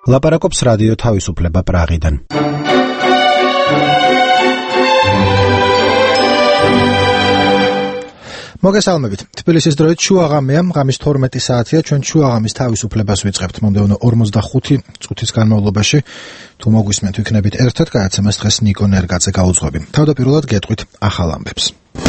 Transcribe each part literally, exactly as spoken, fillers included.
ლაპარაკობს რადიო თავისუფლება პრაღიდან. მოგესალმებით. თბილისის დროით შუაღამეა, ღამის თორმეტი საათია, ჩვენ შუაღამის თავისუფლებას ვიწყებთ მომდევნო ორმოცდახუთი წუთის განმავლობაში. თუ მოგვისმენთ, ვიქნებით ერთად, გადაცემას დღეს ნიკო ნერგაძე გაუძღვები. თავდაპირველად გეტყვით ახალ ამბებს.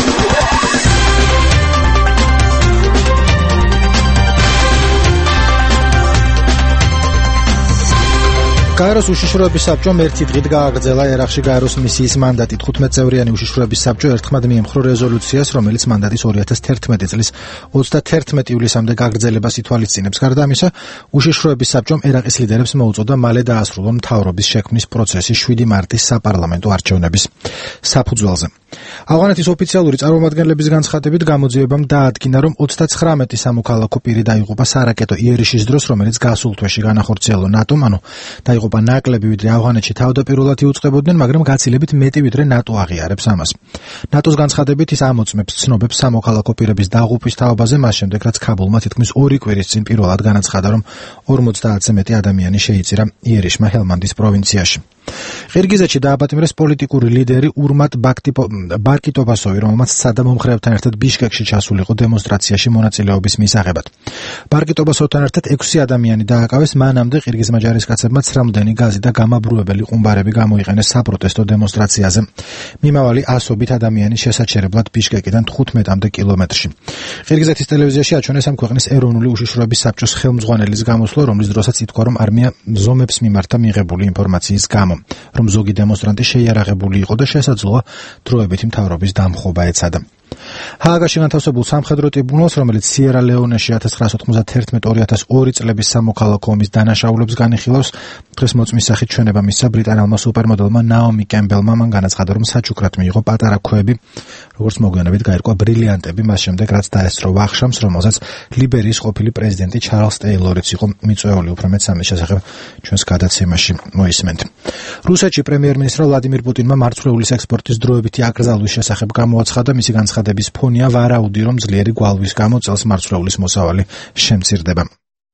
გაეროს უშიშროების საბჭომ ერთი დღით გააგრძელა ერაყში გაეროს მისიის მანდატი. თხუთმეტწევრიანი უშიშროების საბჭო ერთხმად მიემხრო რეზოლუციას, რომელიც მანდატის ორი ათას თერთმეტი წლის ოცდათერთმეტი ივლისამდე გაგრძელებას ითვალისწინებს. გარდა ამისა, უშიშროების საბჭომ ერაყის ლიდერებს მოუწოდა მალე დაასრულონ მთავრობის შექმნის პროცესი შვიდი მარტის საპარლამენტო არჩევნების საფუძველზე. ავღანეთის ოფიციალური წარმომადგენლების განცხადებით გამოძიებამ დაადგინა, რომ ოცდაცხრამეტი სამოქალაქო პირი დაიღუპა სარაკეტო იერიშის დროს, რომელიც გასულ თვეში განახორციელა ნატომ, ანუ დაიღუპა ნაკლები, ვიდრე ავღანეთში თავდაპირველად იუწყებოდნენ, მაგრამ გაცილებით მეტი, ვიდრე ნატო აღიარებს ამას. ნატოს განცხადებით ის ამოწმებს ცნობებს სამოქალაქო პირების დაღუპვის თაობაზე, მას შემდეგ, რაც ქაბულმა თითქმის ორი კვირის წინ პირველად განაცხადა, რომ ორმოცდაათზე მეტი ადამიანი შეიწირა იერიშმა ჰელმანდის პროვინციაში. ყირგიზეთში დააპატიმრეს პოლიტიკური ლიდერი ურმატ ბარკიტობასოვი, რომელმაც სადა მომხრეებთან ერთად ბიშკეკში ჩასულიყო დემონსტრაციაში მონაწილეობის მისაღებად. ბარკიტობასოვთან ერთად ექვსი ადამიანი დააკავეს, მანამდე ყირგიზმა ჯარისკაცებმა ცრემლდენი გაზი და გამაბრუებელი ყუმბარები გამოიყენეს საპროტესტო დემონსტრაციაზე. მიმავალი ასობით ადამიანის შესაჩერებლად ბიშკეკიდან თხუთმეტამდე კილომეტრში. ყირგიზეთის ტელევიზიაში აჩვენეს ამ ქვეყნის ეროვნული უშიშროების საბჭოს ხელმძღვანელის გამოსვლა, რომლის დროსაც ითქვა, რომ არმია ზომებს მიმართა მიღებული ინფორმაციის გამო, რომ ზოგი დემონსტრანტი შეიარაღებული იყო და შესაძლოა დროებითი მთავრობის დამხობა ეცადა. ჰააგაში განთავსებულ სამხედრო ტრიბუნალს, რომელიც სიერა-ლეონეში ათას ცხრაასა ოცდათერთმეტი ორი ათას ორი წლების სამოქალაქო ომის დანაშაულებს განიხილავს, დღეს მოწმის სახით ჩვენება მისცა ბრიტანელმა სუპერმოდელმა ნაომი კემბელმა. მან განაცხადა, რომ საჩუქრად მიიღო პატარა ქვები, როგორც მოგვიანებით გაირკვა ბრილიანტები, მას შემდეგ რაც დაესწრო ვახშამს, რომელზეც ლიბერიის ყოფილი პრეზიდენტი ჩარლზ ტეილორიც იყო მიწვეული. უფრო მეტს ამის შესახებ ჩვენს გადაცემაში მოისმენთ. რუსეთში პრემიერ-მინისტრ ვლადიმირ პუტინმა მარცვლეულის ექსპორტის დროებითი აკრძალვის შესახებ გამოაცხადა. მისი განცხადების ფონია ვარაუდი, რომ ძლიერი გვალვის გამო წელს მარცვლეულის მოსავალი შემცირდება.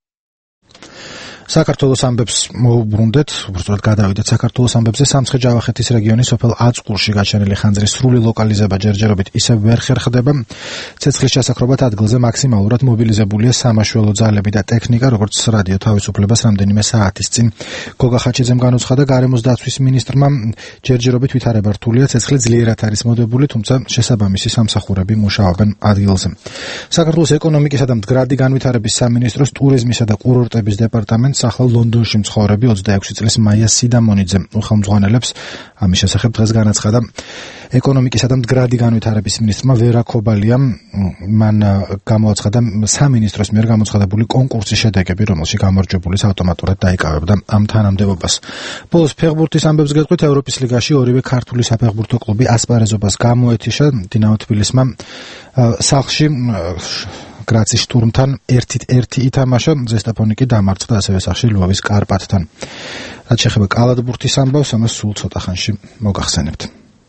საქართველოს ამბებს მოუბრუნდეთ, უბრალოდ გადავიდეთ საქართველოს ამბებზე. სამცხე-ჯავახეთის რეგიონის სოფელ აწყურში გაჩენილი ხანძრის სრული ლოკალიზება ჯერჯერობით ისევ ვერ ხერხდება. ცეცხლის ჩასაქრობად ადგილზე მაქსიმალურად მობილიზებულია სამაშველო ძალები და ტექნიკა, როგორც რადიო თავისუფლებას რამდენიმე საათის წინ გოგა ხაჩიძემ განუცხადა. გარემოს დაცვის მინისტრმა ჯერჯერობით ვითარება რთულია, ცეცხლი ძლიერად არის მოდებული, თუმცა შესაბამისი სამსახურები მუშაობენ ადგილზე. საქართველოს ეკონომიკისა და მდგრადი განვითარების სამინისტროს ტურიზმისა და კურორტების დეპარტამენტს ახლა ლონდონში მცხოვრები ოცდაექვსი წლის მაია სიდამონიძე უხელმძღვანელებს ამის შესახებ დღეს განაცხადა. ეკონომიკისა და მდგრადი განვითარების მინისტრმა ვერა ქობალიამ მან გამოაცხადა სამინისტროს მიერ გამოცხადებული კონკურსის შედეგები, რომელშიც გამარჯვებულის ავტომატურად დაიკავებდა ამ თანამდებობას. ბოლოს ფეხბურთის ამბებს გეტყვით. ევროპის ლიგაში ორივე ქართული საფეხბურთო კლუბი ასპარეზობას გამოეთიშა. დინამო თბილისმა სახლში გრაცის შტურმთან ერთით ერთი ითამაშა, ზესტაფონი კი დამარცხდა ასევე სახლში ლვოვის კარპატთან. რაც შეეხება კალათბურთის ამბავს, ამას სულ ცოტა ხანში მოგახსენებთ.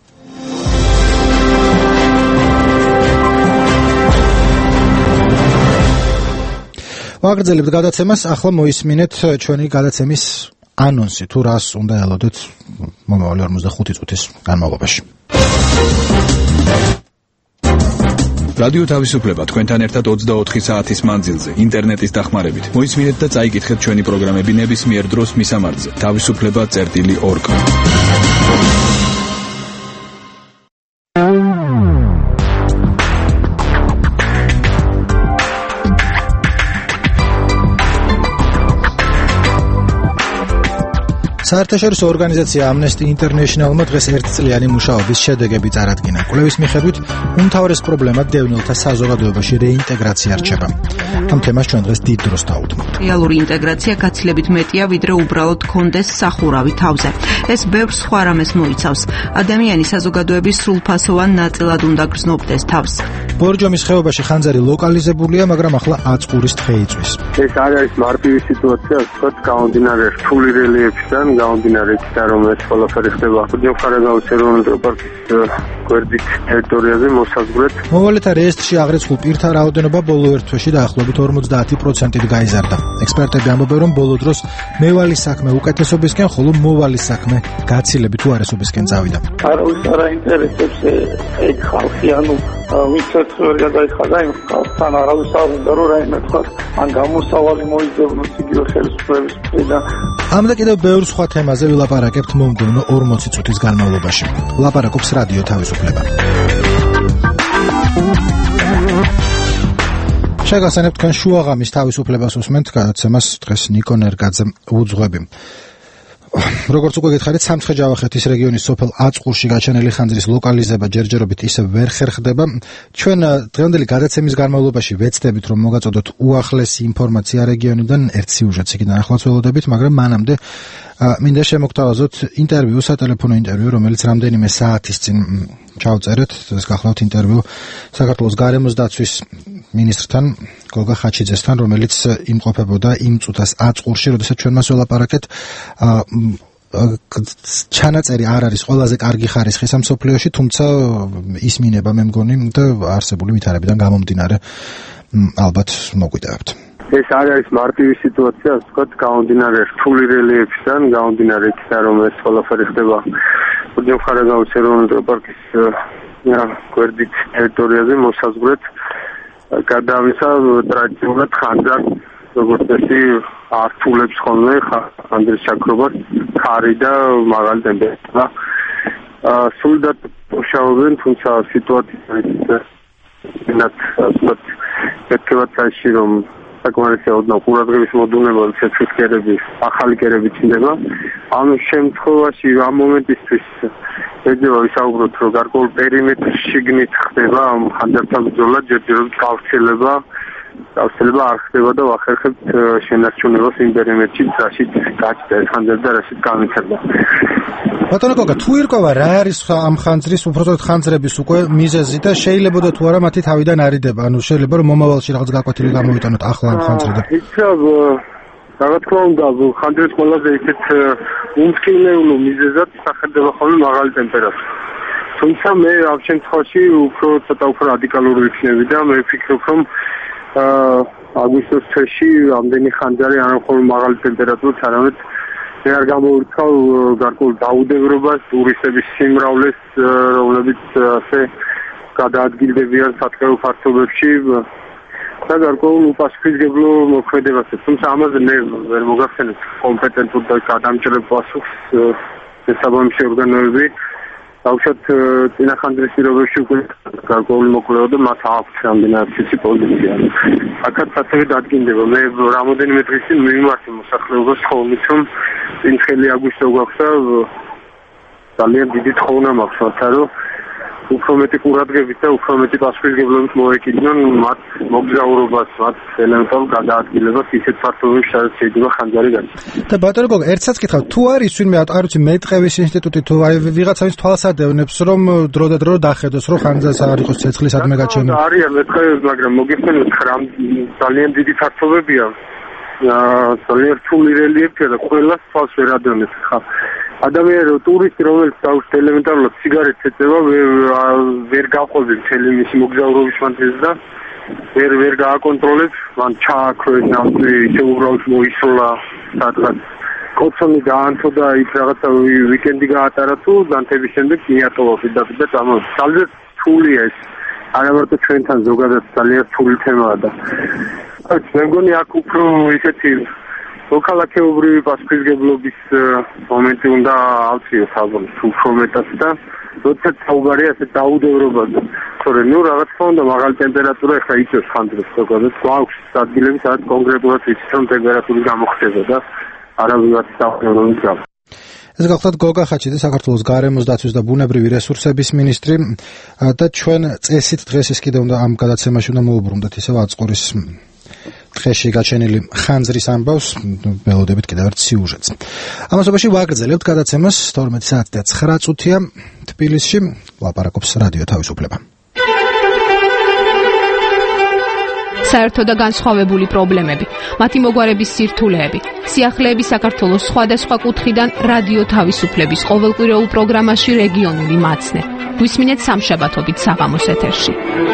ვაგრძელებთ გადაცემას, ახლა მოისმინეთ ჩვენი გადაცემის ანონსი, თუ რას უნდა ელოდეთ მომავალი ორმოცდახუთი წუთის განმავლობაში. რადიო თავისუფლება თქვენთან ერთად ოცდაოთხი საათის მანძილზე, ინტერნეტის დახმარებით. მოისმინეთ და წაიკითხეთ ჩვენი პროგრამები ნებისმიერ დროს მისამართზე. თავისუფლება წერტილი ორ კა. საერთაშორისო ორგანიზაცია Amnesty International-მა დღეს ერთწლიანი მუშაობის შედეგები წარადგინა. კვლევის მიხედვით, უმთავრეს პრობლემად დევნილთა საზოგადოებაში რეინტეგრაცია რჩება. ამ თემას ჩვენ დღეს დიდ დროს დავუთმობთ. რეალური ინტეგრაცია გაცილებით მეტია, ვიდრე უბრალოდ კონდეს სახურავი თავზე. ეს ბევრ სხვა რამეს მოიცავს. ადამიანი საზოგადოების სრულფასოვან ნაწილად უნდა გრძნობდეს თავს. ბორჯომის ხეობაში ხანძარი ლოკალიზებულია, მაგრამ ახლა აწყურის თხე იწვის. ეს არ არის მარტივი სიტუაცია, ვთქვათ, გამომდინარე რთული რელიეფიდან, გამომდინარე იქიდან, რომ ეს ყველაფერი ხდება. ჯოხარაგაუს ეროვნული პარკის გვერდით ტერიტორიაზე მოსაზღვრეთ. მოვალეთა რეესტრში აღრიცხულ პირთა რაოდენობა ბოლო ერთ თვეში დაახლოებით ორმოცდაათი პროცენტით გაიზარდა. ექსპერტები ამბობენ, რომ ბოლო დროს მევალის საქმე უკეთესობისკენ, ხოლო მოვალის საქმე გაცილებით უარესობისკენ წავიდა. არავის არ აინტერესებს ეგ ხალხი, ანუ ვინცაც ვერ გადაიხადა იმ ხალხთან, არავის არ უნდა რომ რაიმე თქვა, ან გამოსავალი მოიძებნოს იგივე ხელისუფლების მხრიდან. ამ და კიდევ ბევრ სხვა თემაზე ვილაპარაკებთ მომდევნო ორმოცი წუთის განმავლობაში. ლაპარაკობს რადიო თავისუფლება. შეგასწენებთ თქვენ შუაღამის თავისუფლებას უსმენთ გადაცემას დღეს ნიკო ნერგაძე უძღვები. როგორც უკვე გითხარით, სამცხე-ჯავახეთის რეგიონის სოფელ აწყურში გაჩენილი ხანძრის ლოკალიზება ჯერჯერობით ისევ ვერ ხერხდება. ჩვენ დღევანდელი გადაცემის განმავლობაში ვეცდებით, რომ მოგაწოდოთ უახლესი ინფორმაცია რეგიონიდან, ერთ სიუჟეტს იქიდან ახლაც ველოდებით, მაგრამ მანამდე მინდა შემოგთავაზოთ ინტერვიუ, სატელეფონო ინტერვიუ, რომელიც რამდენიმე საათის წინ ჩავწერეთ. ეს გახლავთ ინტერვიუ საქართველოს გარემოს დაცვის მინისტრთან, გოგა ხაჩიძესთან, რომელიც იმყოფებოდა იმ წუთას აწყურში, როდესაც ჩვენ მას ველაპარაკეთ. ჩანაწერი არ არის ყველაზე კარგი ხარისხის ამ სოფლიოში, თუმცა ისმინება მე მგონი და არსებული ვითარებიდან გამომდინარე ალბათ მოგვიტევებთ. ეს არ არის მარტივი სიტუაცია, ასე ვთქვათ, გამომდინარე რთული რელიეფიდან, გამომდინარე იქიდან, რომ ეს ყველაფერი ხდება ხარაგაულის ეროვნული პარკის გვერდით ტერიტორიაზე მოსაზღვრეთ. გარდა ამისა, ტრადიციულად ხანძარ, როგორც წესი, ართულებს ხოლმე ხანძრის ჩაქრობას ხარი და მაღალი ტემპერატურა. სულდად მუშაობენ, თუმცა სიტუაცია ინათ ასეთ ეთქებათ საერთოდ რომ საკმარისი ოდნავ ყურადღების მოდუნება ცეცხლის კერები, ახალი კერები ჩნდება. ამ შემთხვევაში ამ მომენტისთვის ეძება ვისაუბროთ, რომ გარკვეულ პერიმეტრში შიგნით ხდება ამ ხანძართან ბრძოლა, ჯერჯერობით გავრცელება, გავრცელება არ ხდება და ვახერხებთ შენარჩუნებას იმ პერიმეტრში, რაშიც გაჩნდა ეს ხანძარი და რაშიც განვითარდა. ბატონო გოგა, თუ ირკვევა რა არის ამ ხანძრის, უბრალოდ ხანძრების უკვე მიზეზი და შეიძლება თუ არა მათი თავიდან არიდება, ანუ შეიძლება რომ მომავალში რაღაც გაკვეთილი გამოვიტანოთ ახლა ამ ხანძრიდან. იცავ, რა თქმა უნდა, ხანძრის ყველაზე ისეთ უმსხვილეულო მიზეზად სახელდება ხოლმე მაღალი ტემპერატურა. თუმცა მე ამ შემთხვევაში უფრო ცოტა უფრო რადიკალური ვიქნები და მე ვფიქრობ, რომ აგვისტოს თვეში ამდენი ხანძარი არ მხოლოდ მაღალი ტემპერატურით, არამედ მე არ გამოვირთქავ გარკვეულ დაუდევრობას, ტურისტების სიმრავლეს, რომლებიც ასე გადაადგილდებიან სატყეო ფართობებში და გარკვეულ უპასუხისმგებლო მოქმედებასაც. თუმცა ამაზე მე ვერ მოგახსენებ კომპეტენტურ და გადამჭრელ პასუხს შესაბამისი ორგანოები. Aușat ține handresi rovești cu calculul moculeau de masa aftrandina sisi poziția. Acat să dat gândeva, me ramodeni metrisin nu imatim să xlego sxolnitum in xeli agusto gaqsa ძალიან დიდი თხოვნა მაქვს მათარო უფრო მეტი ყურადღებით და უფრო მეტი პასუხისმგებლობით მოეკიდნენ მათ მოგზაურობას, მათ ელემენტალურ გადაადგილებას ისეთ ფართობებში, სადაც შეიძლება ხანძარი გაჩნდეს. და ბატონო გოგო, ერთსაც გითხრათ, თუ არის ვინმე არ ვიცი მეტყევის ინსტიტუტი თუ აი ვიღაცაის თვალსადევნებს, რომ დრო და დრო დახედოს, რომ ხანძარს არ იყოს ცეცხლის ადმე გაჩენილი. არიან მეტყევები, მაგრამ მოგიხსენოთ, ხრამ ძალიან დიდი ფართობებია. ძალიან რთული რელიეფია და ყველას თვალს ვერ ადევნებს ხა. ადამიანი ტურისტი რომელიც დაუშვათ ელემენტარულად სიგარეტს ეწევა ვერ გაყვები მთელი მისი მოგზაურობის მანძილზე და ვერ ვერ გააკონტროლებს მან ჩააქროეს ნავთი ისე უბრალოდ მოისროლა სადღაც კოცონი გაანთო და იქ რაღაცა ვიკენდი გაატარა თუ განთების შემდეგ მიატოვა პირდაპირ და წამოვა ძალიან რთულია ეს არა მარტო ჩვენთან ზოგადად ძალიან რთული თემაა და მე მგონი აქ უფრო ისეთი მოქალაქეობრივი პასუხისმგებლობის მომენტი უნდა ავწიოს ალბათ უფრო მეტად და როდესაც საუბარია ასე დაუდევრობაზე. თორე ნუ რა თქმა უნდა მაღალი ტემპერატურა ახლა იწევს ხანძრებს ზოგადად გვაქვს ადგილები სადაც კონკრეტულად ვიცით რომ ტემპერატურის გამოხდება და არავის დაუდევრობის გამო. ეს გახლავთ გოგა ხაჩიძე, საქართველოს გარემოს დაცვის და ბუნებრივი რესურსების მინისტრი და ჩვენ წესით დღეს ის კიდევ უნდა ამ გადაცემაში უნდა მოუბრუნდეთ ისევ აწყურის დღეში გაჩენილი ხანძრის ამბავს, ველოდებით კიდევ ერთ სიუჟეტს. ამასობაში ვაგრძელებთ გადაცემას თორმეტი საათი და ცხრა წუთია თბილისში ლაპარაკობს რადიო თავისუფლება. საერთო და განსხვავებული პრობლემები, მათი მოგვარების სირთულეები, სიახლეები საქართველოს სხვადასხვა კუთხიდან რადიო თავისუფლების ყოველკვირეულ პროგრამაში რეგიონული მაცნე. გვისმინეთ სამშაბათობით საღამოს ეთერში.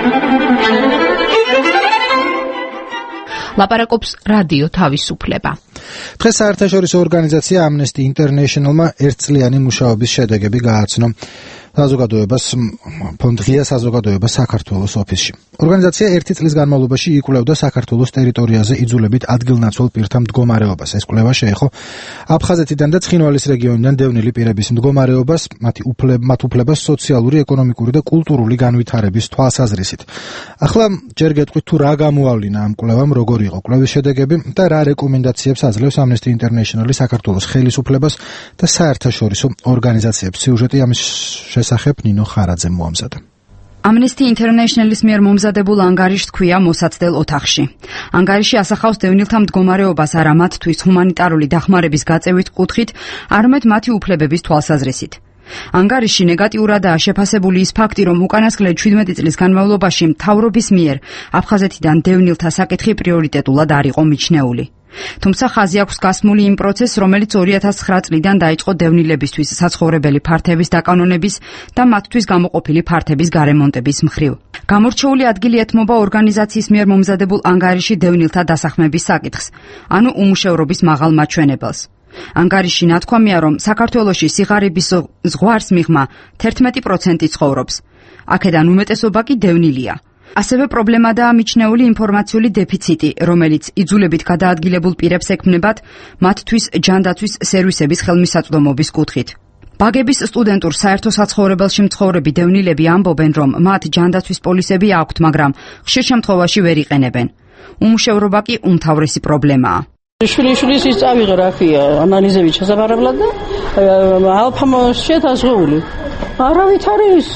ლაპარაკობს რადიო თავისუფლება. დღეს საერთაშორისო ორგანიზაცია Amnesty International-მა ერთწლიანი მუშაობის შედეგები გააცნო საზოგადოებას ფონდ ღია საზოგადოებას საქართველოს ოფისში. ორგანიზაცია ერთი წლის განმავლობაში იკვლევდა საქართველოს ტერიტორიაზე იძულებით ადგილნაცვალ პირთა მდგომარეობას. ეს კვლევა შეეხო აფხაზეთიდან და ცხინვალის რეგიონიდან დევნილი პირების მდგომარეობას, მათი მათ უფლებას სოციალური, ეკონომიკური და კულტურული განვითარების თვალსაზრისით. ახლა ჯერ გეტყვით თუ რა გამოავლინა ამ კვლევამ, როგორი იყო კვლევის შედეგები და რა რეკომენდაციებს აძლევს Amnesty International საქართველოს ხელისუფლებას და საერთაშორისო ორგანიზაციებს. სიუჟეტი ამის შესახებ ნინო ხარაძემ მოამზადა. Amnesty International-ის მიერ მომზადებულ ანგარიშს ჰქვია მოსაცდელ ოთახში. ანგარიში ასახავს დევნილთა მდგომარეობას არა მათთვის ჰუმანიტარული დახმარების გაწევით კუთხით, არამედ მათი უფლებების თვალსაზრისით. ანგარიში ნეგატიურადაა შეფასებული ის ფაქტი, რომ უკანასკნელი ჩვიდმეტი წლის განმავლობაში მთავრობის მიერ აფხაზეთიდან დევნილთა საკითხი პრიორიტეტულად არ იყო მიჩნეული. თუმცა ხაზი აქვს გასმული იმ პროცესს, რომელიც ორი ათას ცხრა წლიდან დაიწყო დევნილებისთვის საცხოვრებელი ფართების დაკანონების და მათთვის გამოყოფილი ფართების გარემონტების მხრივ. გამორჩეული ადგილი ეთმობა ორგანიზაციის მიერ მომზადებულ ანგარიში დევნილთა დასახმების საკითხს, ანუ უმუშევრობის მაღალ მაჩვენებელს. ანგარიში ნათქვამია, რომ საქართველოში სიღარიბის ზღვარს მიღმა თერთმეტი პროცენტი ცხოვრობს. აქედან უმეტესობა კი დევნილია. ასევე პრობლემადაა მიჩნეული ინფორმაციული დეფიციტი, რომელიც იძულებით გადაადგილებულ პირებს ექმნებათ მათთვის ჯანდაცვის სერვისების ხელმისაწვდომობის კუთხით. ბაგების სტუდენტურ საერთო საცხოვრებელში მცხოვრები დევნილები ამბობენ, რომ მათ ჯანდაცვის პოლისები აქვთ, მაგრამ ხშირ შემთხვევაში ვერ იყენებენ. უმუშევრობა კი უმთავრესი პრობლემაა. შვილიშვილის ის წავიღე რაფია ანალიზები ჩასაბარებლად და ალფა შეთაზღული. არავით არის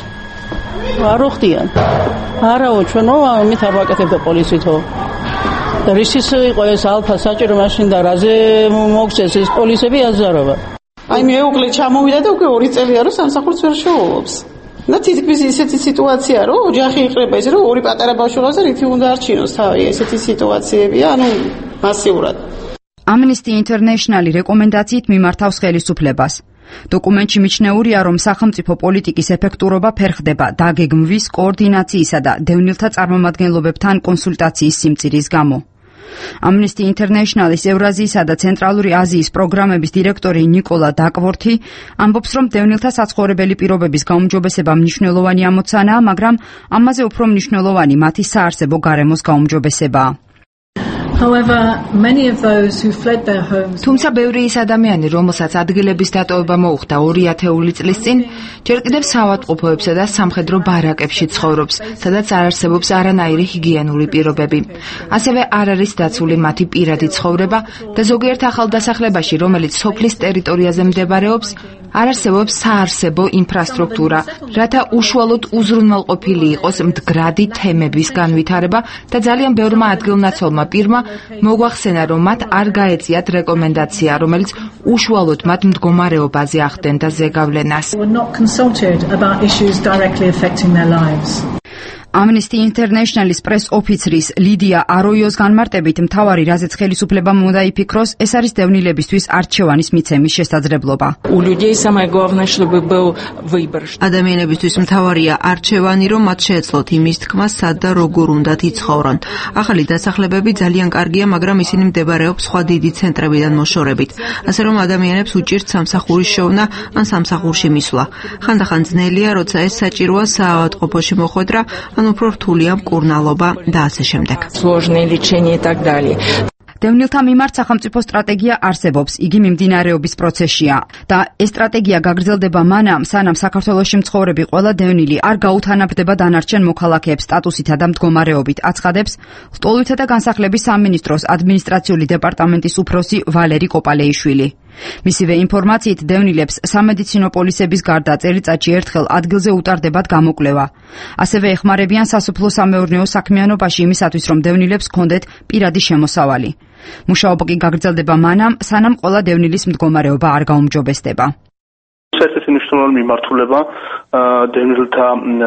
არ უხდიან. არაო ჩვენო ამით არ ვაკეთებდა პოლიცითო. რისის იყო ეს ალფა საჭირო მაშინ და რაზე მოგწეს ეს პოლისები აზარობა. აი მეუღლე ჩამოვიდა და უკვე ორი წელია რომ სამსახურს ვერ შეუვობს. და თითქმის ისეთი სიტუაცია რომ ოჯახი იყრება ის რომ ორი პატარა ბავშვს რითი უნდა არჩინოს თავი ესეთი სიტუაციებია, ანუ მასიურად. Amnesty International-ი რეკომენდაციით მიმართავს ხელისუფლებას. დოკუმენტში მიჩნეულია, რომ სახელმწიფო პოლიტიკის ეფექტურობა ფერხდება დაგეგმვის, კოორდინაციისა და დევნილთა წარმომადგენლობებთან კონსულტაციის სიმწირის გამო. Amnesty International-ის ევრაზიისა და ცენტრალური აზიის პროგრამების დირექტორი ნიკოლა დაკვორთი ამბობს, რომ დევნილთა საცხოვრებელი პირობების გაუმჯობესება მნიშვნელოვანი ამოცანაა, მაგრამ ამაზე უფრო მნიშვნელოვანი მათი საარსებო გარემოს გაუმჯობესებაა. თუმცა ბევრი ის ადამიანი, რომელსაც ადგილების დატოვება მოუხდა ორი ათეული წლის წინ, ჯერ კიდევ საავადმყოფოებსა და სამხედრო ბარაკებში ცხოვრობს, სადაც არ არსებობს არანაირი ჰიგიენური პირობები. ასევე არ არის დაცული მათი პირადი ცხოვრება და ზოგიერთ ახალ დასახლებაში, რომელიც სოფლის ტერიტორიაზე მდებარეობს, არ არსებობს საარსებო ინფრასტრუქტურა, რათა უშუალოდ უზრუნველყოფილი იყოს მდგრადი თემების განვითარება და ძალიან ბევრმა ადგილნაცვალმა პირმა მოგვახსენა, რომ მათ არ გაეწიათ რეკომენდაცია, რომელიც უშუალოდ მათ მდგომარეობაზე ახდენდა ზეგავლენას. Amnesty International-ის პრეს ოფიცრის ლიდია აროიოს განმარტებით მთავარი, რაზეც ხელისუფლებამ უნდა იფიქროს, ეს არის დევნილებისთვის არჩევანის მიცემის შესაძლებლობა. ადამიანებისთვის მთავარია არჩევანი, რომ მათ შეეძლოთ იმის თქმა, სად და როგორ უნდათ იცხოვრონ. ახალი დასახლებები ძალიან კარგია, მაგრამ ისინი მდებარეობს სხვა დიდი ცენტრებიდან მოშორებით, ასე რომ ადამიანებს უჭირთ სამსახურის შოვნა ან სამსახურში მისვლა. ხანდახან ძნელია, როცა ეს საჭიროა საავადმყოფოში მოხვედრა, ან უფრო რთულია მკურნალობა და ასე შემდეგ. დევნილთა მიმართ სახელმწიფო სტრატეგია არსებობს, იგი მიმდინარეობის პროცესშია და ეს სტრატეგია გაგრძელდება მანამ, სანამ საქართველოში მცხოვრები ყველა დევნილი არ გაუთანაბრდება დანარჩენ მოქალაქეებს სტატუსითა და მდგომარეობით, აცხადებს ლტოლვითა და განსახლების სამინისტროს ადმინისტრაციული დეპარტამენტის უფროსი ვალერი კოპალეიშვილი. მისივე ინფორმაციით დევნილებს სამედიცინო პოლისების გარდა წელიწადში ერთხელ ადგილზე უტარდებათ გამოკვლევა. ასევე ეხმარებიან სასოფლო-სამეურნეო საქმიანობაში იმისათვის, რომ დევნილებს ჰქონდეთ პირადი შემოსავალი. მუშაობა კი გაგრძელდება მანამ, სანამ ყველა დევნილის მდგომარეობა არ გაუმჯობესდება. ერთ-ერთი მნიშვნელოვანი მიმართულება დევნილთა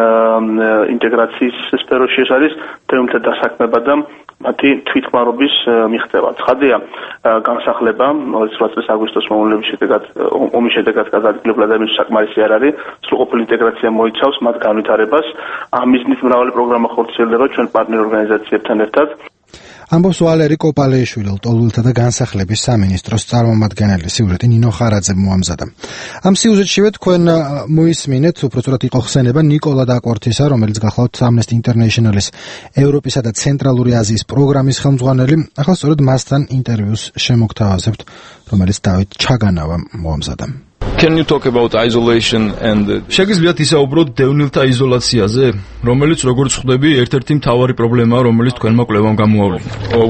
ინტეგრაციის სფეროში ეს არის დევნილთა დასაქმება და მათი თვითმარობის მიღწევა. ცხადია, განსახლება ორი წლის აგვისტოს მომავლების შედეგად ომის შედეგად გადაადგილებული ადამიანის საკმარისი არ არის. სრულყოფილი ინტეგრაცია მოიცავს მათ განვითარებას. ამ მიზნით მრავალი პროგრამა ხორციელდება ჩვენ პარტნიორ ორგანიზაციებთან ერთად. ამბობს ვალერი კოპალეიშვილი, ლტოლვილთა და განსახლების სამინისტროს წარმომადგენელი. სიუჟეტი ნინო ხარაძემ მოამზადა. ამ სიუჟეტშივე თქვენ მოისმინეთ, უпростоრად იყო ხსენება ნიკოლა დაკვართისა, რომელიც გახლავთ Amnesty International-ის ევროპისა და ცენტრალური აზიის პროგრამის ხელმძღვანელი. ახლა სწორედ მასთან ინტერვიუს შემოგთავაზებთ, რომელიც დავით ჩაგანავამ მოამზადა. Can you talk about isolation and შეგიძლიათ ისაუბროთ დევნილთა იზოლაციაზე, რომელიც როგორც ხვდები, ერთ-ერთი მთავარი პრობლემაა, რომელიც თქვენმა კვლევამ გამოავლინა.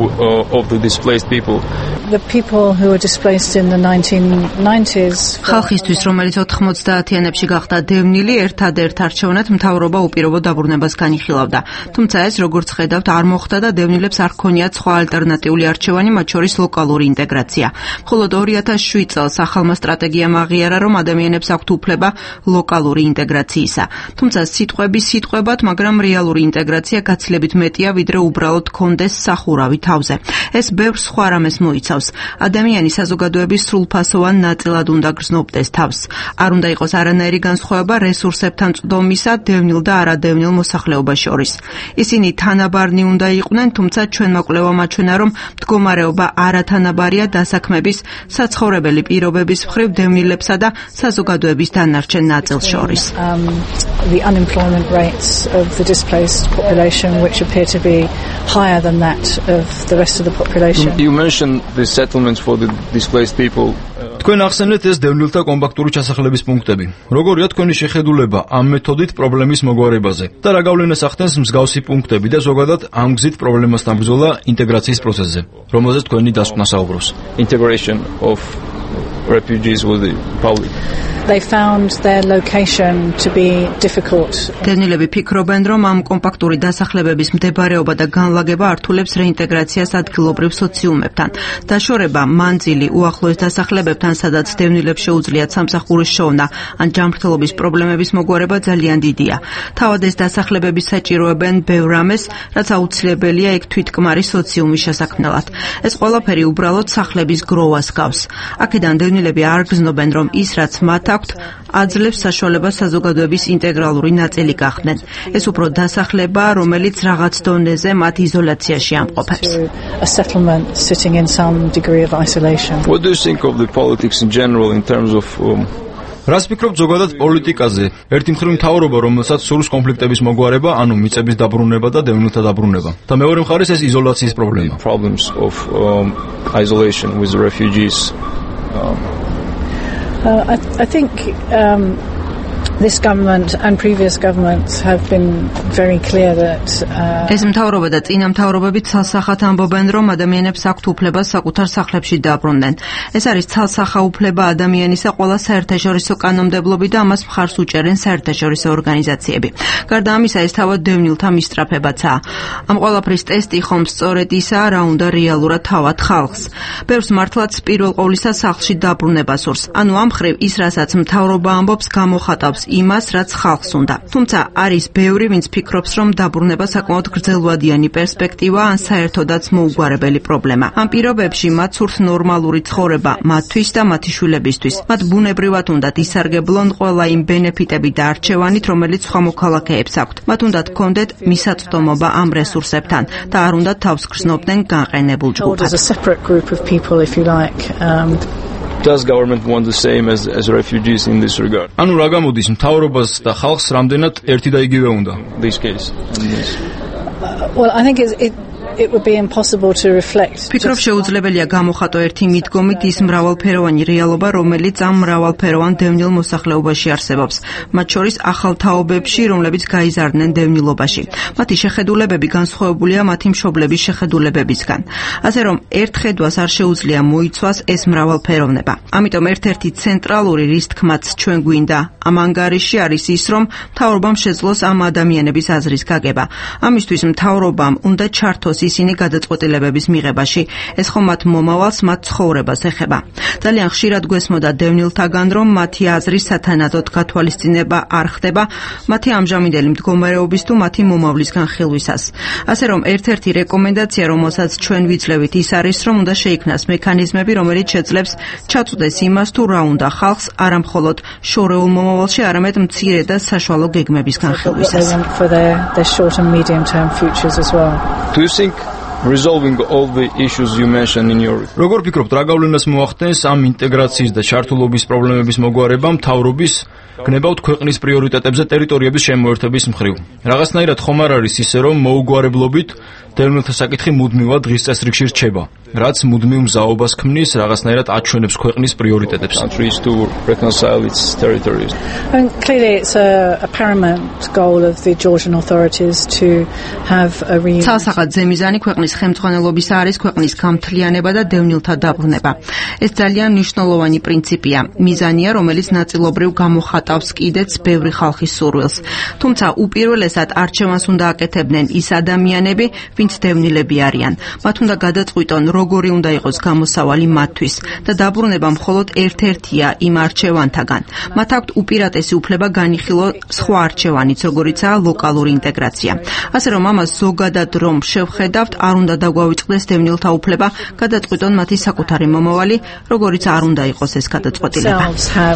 Of the displaced people. The people who were displaced in the nineteen nineties. ხალხისთვის, რომელიც ოთხმოცდაათიანებში გახდა დევნილი, ერთადერთ არჩევნად მთავრობა უპირობო დაბრუნებას განიხილავდა. თუმცა ეს, როგორც ხედავთ, არ მოხდა და დევნილებს არ ჰქონიათ სხვა ალტერნატიული არჩევანი, მათ შორის ლოკალური ინტეგრაცია. მხოლოდ ორი ათას შვიდ წელს ახალმა სტრატეგიამ აღიარა, რომ ადამიანებს აქვთ უფლება ლოკალური ინტეგრაციისა. თუმცა სიტყვები სიტყვებად, მაგრამ რეალური ინტეგრაცია გაცილებით მეტია, ვიდრე უბრალოდ კონდეს სახურავი თავზე. ეს ბევრ სხვა რამეს მოიცავს. ადამიანი საზოგადოების სრულფასოვან ნაწილად უნდა გრძნობდეს თავს. არ უნდა იყოს არანაირი განსხვავება რესურსებთან წვდომისა დევნილ და არადევნილ მოსახლეობას შორის. ისინი თანაბარნი უნდა იყვნენ, თუმცა ჩვენმა კვლევამ აჩვენა, რომ მდგომარეობა არათანაბარია დასაქმების, საცხოვრებელი პირობების მხრივ დევნილებსა და საზოგადოების დანარჩენ ნაწილს შორის. Um, the unemployment rates of the displaced population, which appear to be higher than that of the rest of the population. You mentioned the settlements for the displaced people. თქვენ ახსენეთ ეს დევნილთა კომპაქტური ჩასახლების პუნქტები. როგორია თქვენი შეხედულება ამ მეთოდით პრობლემის მოგვარებაზე და რა გავლენას ახდენს მსგავსი პუნქტები და ზოგადად ამ გზით პრობლემასთან ბრძოლა ინტეგრაციის პროცესზე, რომელზეც თქვენი დასკვნა საუბრობს. Integration of refugees with the public. They found their location to be difficult. დევნილები ფიქრობენ, რომ ამ კომპაქტური დასახლებების მდებარეობა და განლაგება ართულებს რეინტეგრაციას ადგილობრივ სოციუმებთან. დაშორება მანძილი უახლოეს დასახლებებთან, სადაც დევნილებს შეუძლიათ სამსახურის შოვნა ან ჯანმრთელობის პრობლემების მოგვარება ძალიან დიდია. თავად ეს დასახლებები საჭიროებენ ბევრ რამეს, რაც აუცილებელია ეგ თვითკმარი სოციუმის შესაქმნელად. ეს ყველაფერი უბრალოდ სახლების გროვას გავს. აქედან დევნილები არ გრძნობენ, რომ ის, რაც მათ აქვთ, აძლევს საშუალებას საზოგადოების ინტეგრალური ნაწილი გახდნენ. ეს უფრო დასახლება, რომელიც რაღაც დონეზე მათ იზოლაციაში ამყოფებს. A settlement sitting in some degree of isolation. What do you think of the politics in general in terms of um, რას ფიქრობთ ზოგადად პოლიტიკაზე? ერთი მხრივ მთავრობა, რომელსაც სურს კონფლიქტების მოგვარება, ანუ მიწების დაბრუნება და დევნილთა დაბრუნება. და მეორე მხარეს ეს იზოლაციის პრობლემა. Problems of um, isolation with the refugees. Um, uh, I, I think um, this government and previous governments have been very clear that ეს მთავრობა და წინა მთავრობები ცალსახად ამბობენ, რომ ადამიანებს აქვთ უფლება საკუთარ სახლებში დაბრუნდნენ. ეს არის ცალსახა უფლება ადამიანისა ყველა საერთაშორისო კანონმდებლობი და ამას მხარს უჭერენ საერთაშორისო ორგანიზაციები. გარდა ამისა, ეს თავად დევნილთა მისწრაფებაცაა. ამ ყველაფრის ტესტი ხომ სწორედ ისაა, რა უნდა რეალურად თავად ხალხს. ბევრს მართლაც პირველ ყოვლისა სახლში დაბრუნება სურს. ანუ ამ მხრივ ის, რასაც მთავრობა ამბობს, გამოხატავს იმას, რაც ხალხს უნდა. თუმცა არის ბევრი, ვინც ფიქრობს, რომ დაბრუნება საკმაოდ გრძელვადიანი პერსპექტივა ან საერთოდაც მოუგვარებელი პრობლემა. ამ პირობებში მათ სურთ ნორმალური ცხოვრება მათთვის და მათი შვილებისთვის. მათ ბუნებრივად უნდათ ისარგებლონ ყველა იმ ბენეფიტები და არჩევანით, რომელიც სხვა მოქალაქეებს აქვთ. მათ უნდათ ჰქონდეთ მისაწვდომობა ამ რესურსებთან და არ უნდათ თავს გრძნობდნენ განყენებულ ჯგუფად. Does government want the same as as refugees in this regard? ანუ რა გამოდის მთავრობას და ხალხს რამდენად ერთი და იგივე უნდა? This case. This. Well, I think it's, it it would be impossible to reflect. ფიქრობ შეუძლებელია გამოხატო ერთი მიდგომით ის მრავალფეროვანი რეალობა, რომელიც ამ მრავალფეროვან დევნილ მოსახლეობაში არსებობს, მათ შორის ახალ თაობებში, რომლებიც გაიზარდნენ დევნილობაში. მათი შეხედულებები განსხვავებულია მათი მშობლების შეხედულებებისგან. ასე რომ ერთ ხედვას არ შეუძლია მოიცვას ეს მრავალფეროვნება. ამიტომ ერთ-ერთი ცენტრალური რის თქმაც ჩვენ გვინდა ამ ანგარიში არის ის, რომ მთავრობამ შეძლოს ამ ადამიანების აზრის გაგება. ამისთვის მთავრობამ უნდა ჩართოს ისინი გადაწყვეტილებების მიღებაში. ეს ხომ მათ მომავალს, მათ ცხოვრებას ეხება. ძალიან ხშირად გვესმოდა დევნილთაგან, რომ მათი აზრი სათანადოდ გათვალისწინება არ ხდება მათი ამჟამინდელი მდგომარეობის თუ მათი მომავლისგან ხილვისას. ასე რომ ერთ-ერთი რეკომენდაცია, რომელსაც ჩვენ ვიძლევით, ის არის, რომ უნდა შეიქმნას მექანიზმები, რომელიც შეძლებს ჩაწვდეს იმას, თუ რა უნდა ხალხს არა მხოლოდ შორეულ მომავალში, არამედ მცირე და საშუალო გეგმებისგან ხილვისას. Do you think resolving all the issues you mentioned in your როგორ ფიქრობთ, რა გავლენას მოახდენს ამ ინტეგრაციის და ჩართულობის პრობლემების მოგვარება მთავრობის გნებავთ ქვეყნის პრიორიტეტებზე ტერიტორიების შემოერთების მხრივ? რაღაცნაირად ხომ არ არის ისე, რომ მოუგვარებლობით დევნილთა საკითხი მუდმივად დღის წესრიგში რჩება, რაც მუდმივ მზაობას ქმნის, რაღაცნაირად აჩვენებს ქვეყნის პრიორიტეტებს. countries to reconcile its territories? And clearly it's a, a paramount goal of the Georgian authorities to have a reunion. ცალსახად ზემიზანი ქვეყნის ხელმძღვანელობისა არის ქვეყნის გამთლიანება და დევნილთა დაბრუნება. ეს ძალიან მნიშვნელოვანი პრინციპია, მიზანია, რომელიც ნაწილობრივ გამოხატავს კიდეც ბევრი ხალხის სურვილს. თუმცა უპირველესად არჩევანს უნდა აკეთებდნენ ის ადამიანები, ვინც დევნილები არიან. მათ უნდა გადაწყვიტონ, როგორი უნდა იყოს გამოსავალი მათთვის და დაბრუნება მხოლოდ ერთ-ერთია იმ არჩევანთაგან. მათ აქვთ უპირატესი უფლება განიხილონ სხვა არჩევანიც, როგორიცაა ლოკალური ინტეგრაცია. ასე რომ ამას ზოგადად რომ შევხედავთ, არ უნდა დაგვავიწყდეს დევნილთა უფლება გადაწყვიტონ მათი საკუთარი მომავალი, როგორიც არ უნდა იყოს ეს გადაწყვეტილება.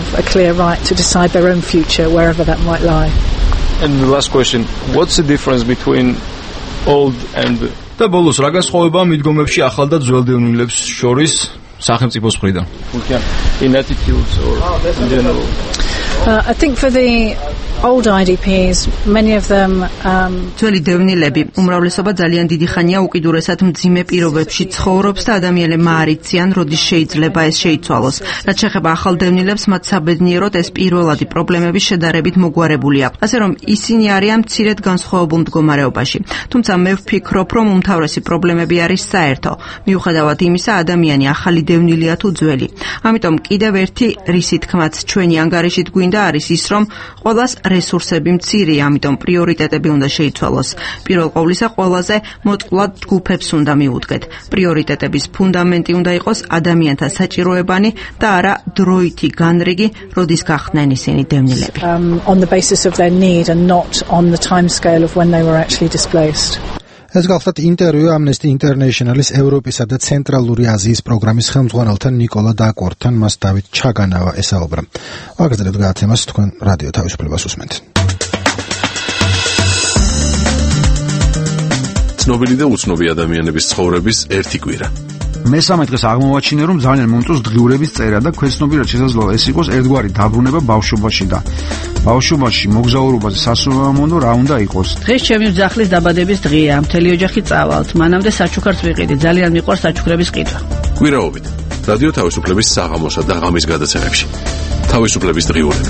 And the last question, what's the difference between old and და ბოლოს რა განსხვავებაა მიდგომებში ახალ და ძველ დევნილებს შორის სახელმწიფოს მხრიდან? in attitudes or in general? Uh, I think for the old I D Ps, many of them um ძველი დევნილები უმრავლესობა ძალიან დიდი ხანია უკიდურესად მძიმე პირობებში ცხოვრობს და ადამიანებმა არ იციან, როდის შეიძლება ეს შეიცვალოს. რაც შეეხება ახალ დევნილებს, მათ საბედნიეროდ ეს პირველადი პრობლემები შედარებით მოგვარებული აქვს. ასე რომ ისინი არიან მცირედ განსხვავებულ მდგომარეობაში. თუმცა მე ვფიქრობ, რომ უმთავრესი პრობლემები არის საერთო. მიუხედავად იმისა, ადამიანი ახალი დევნილია თუ ძველი. ამიტომ კიდევ ერთი რისი თქმაც ჩვენი ანგარიშით გვინდა არის ის, რომ ყველას რესურსები მცირეა, ამიტომ პრიორიტეტები უნდა შეიცვალოს. პირველ ყოვლისა ყველაზე მოწყვლად ჯგუფებს უნდა მიუდგეთ. პრიორიტეტების ფუნდამენტი უნდა იყოს ადამიანთა საჭიროებანი და არა დროითი განრიგი, როდის გახდნენ ისინი დევნილები. Um, on the basis of their need and not on the timescale of when they were actually displaced. ეს გახლავთ ინტერვიუ Amnesty International-ის ევროპისა და ცენტრალური აზიის პროგრამის ხელმძღვანელთან ნიკოლა დაკორთან, მას დავით ჩაგანავა ესაუბრა. ვაგრძელებთ გადაცემას, თქვენ რადიო თავისუფლებას უსმენთ. ცნობილი და უცნობი ადამიანების ცხოვრების ერთი კვირა. მესამე დღეს აღმოვაჩინე, რომ ძალიან მომწონს დღიურების წერა და ქვეცნობიერად შესაძლოა ეს იყოს ერთგვარი დაბრუნება ბავშვობაში და ბავშვობაში მოგზაურობაზე სასურველო უნდა რა უნდა იყოს. დღეს ჩემი ძახლის დაბადების დღეა, მთელი ოჯახი წავალთ. მანამდე საჩუქარს ვიყიდი, ძალიან მიყვარს საჩუქრების ყიდვა. კვირაობით რადიო თავისუფლების საღამოსა და ღამის გადაცემებში. თავისუფლების დღიურები.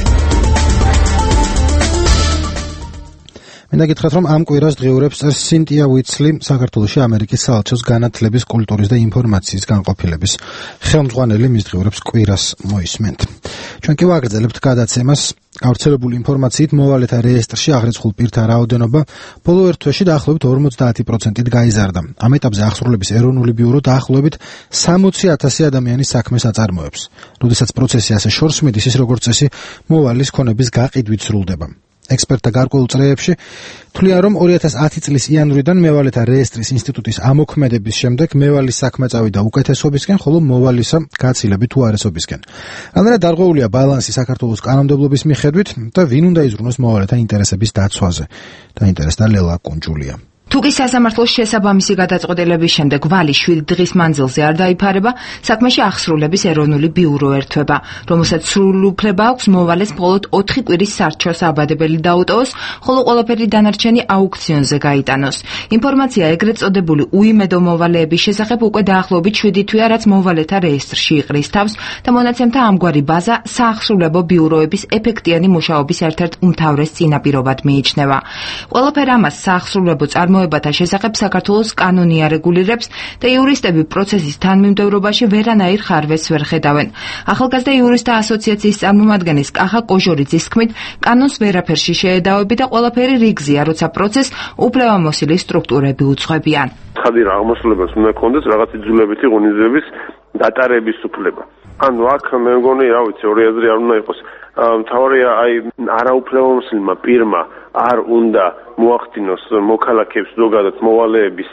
მინდა გითხრათ, რომ ამ კვირას დღიურებს წერს სინტია უიცლი, საქართველოში ამერიკის საელჩოს განათლების, კულტურის და ინფორმაციის განყოფილების ხელმძღვანელი. მის დღიურებს კვირას მოისმენთ. ჩვენ კი ვაგრძელებთ გადაცემას. გავრცელებული ინფორმაციით მოვალეთა რეესტრში აღრიცხულ პირთა რაოდენობა ბოლო ერთ თვეში დაახლოებით ორმოცდაათი პროცენტით გაიზარდა. ამ ეტაპზე აღსრულების ეროვნული ბიურო დაახლოებით სამოცი ათასი ადამიანის საქმეს აწარმოებს. როდესაც პროცესი ასე შორს მიდის, ის როგორც წესი მოვალის ქონების გაყიდვით სრულდება. ექსპერტთა გარკვეულ წრეებში თვლიან, რომ ორი ათას ათი წლის იანვრიდან მევალეთა რეესტრის ინსტიტუტის ამოქმედების შემდეგ მევალის საქმე წავიდა უკეთესობისკენ, ხოლო მოვალისა გაცილებით უარესობისკენ. რამდენად დარღვეულია ბალანსი საქართველოს კანონმდებლობის მიხედვით და ვინ უნდა იზრუნოს მოვალეთა ინტერესების დაცვაზე? დაინტერესდა ლელა კუნჯულია. თუკი სასამართლოს შესაბამისი გადაწყვეტილების შემდეგ ვალი შვიდ დღის მანძილზე არ დაიფარება, საქმეში აღსრულების ეროვნული ბიურო ერთვება, რომელსაც სრული უფლება აქვს მოვალეს მხოლოდ ოთხი კვირის სარჩოს აბადებელი დაუტოვოს, ხოლო ყველაფერი დანარჩენი აუქციონზე გაიტანოს. ინფორმაცია ეგრეთ წოდებული უიმედო მოვალეების შესახებ უკვე დაახლოებით შვიდი თვეა, რაც მოვალეთა რეესტრში იყრის თავს და მონაცემთა ამგვარი ბაზა საახსრულებო ბიუროების ეფექტიანი მუშაობის ერთ-ერთ უმთავრეს წინაპირობად მიიჩნევა. ყველაფერ ამას საახსრულებო წარმოებათა შესახებ საქართველოს კანონი არეგულირებს და იურისტები პროცესის თანმიმდევრობაში ვერანაირ ხარვეს ვერ ხედავენ. ახალგაზრდა იურისტთა ასოციაციის წარმომადგენლის კახა კოჟორიძის თქმით, კანონს ვერაფერში შეედავები და ყველაფერი რიგზია, როცა პროცესს უფლებამოსილი სტრუქტურები უძღვებიან. ცხადი რა აღმასრულებელს უნდა ქონდეს რაღაც იძულებითი ღონისძიების დატარების უფლება. ანუ აქ მე მგონი, რა ვიცი, ორი აზრი არ უნდა იყოს. მთავარია აი არაუფლებამოსილმა პირმა არ უნდა მოახდინოს მოქალაქეებს ზოგადად მოვალეების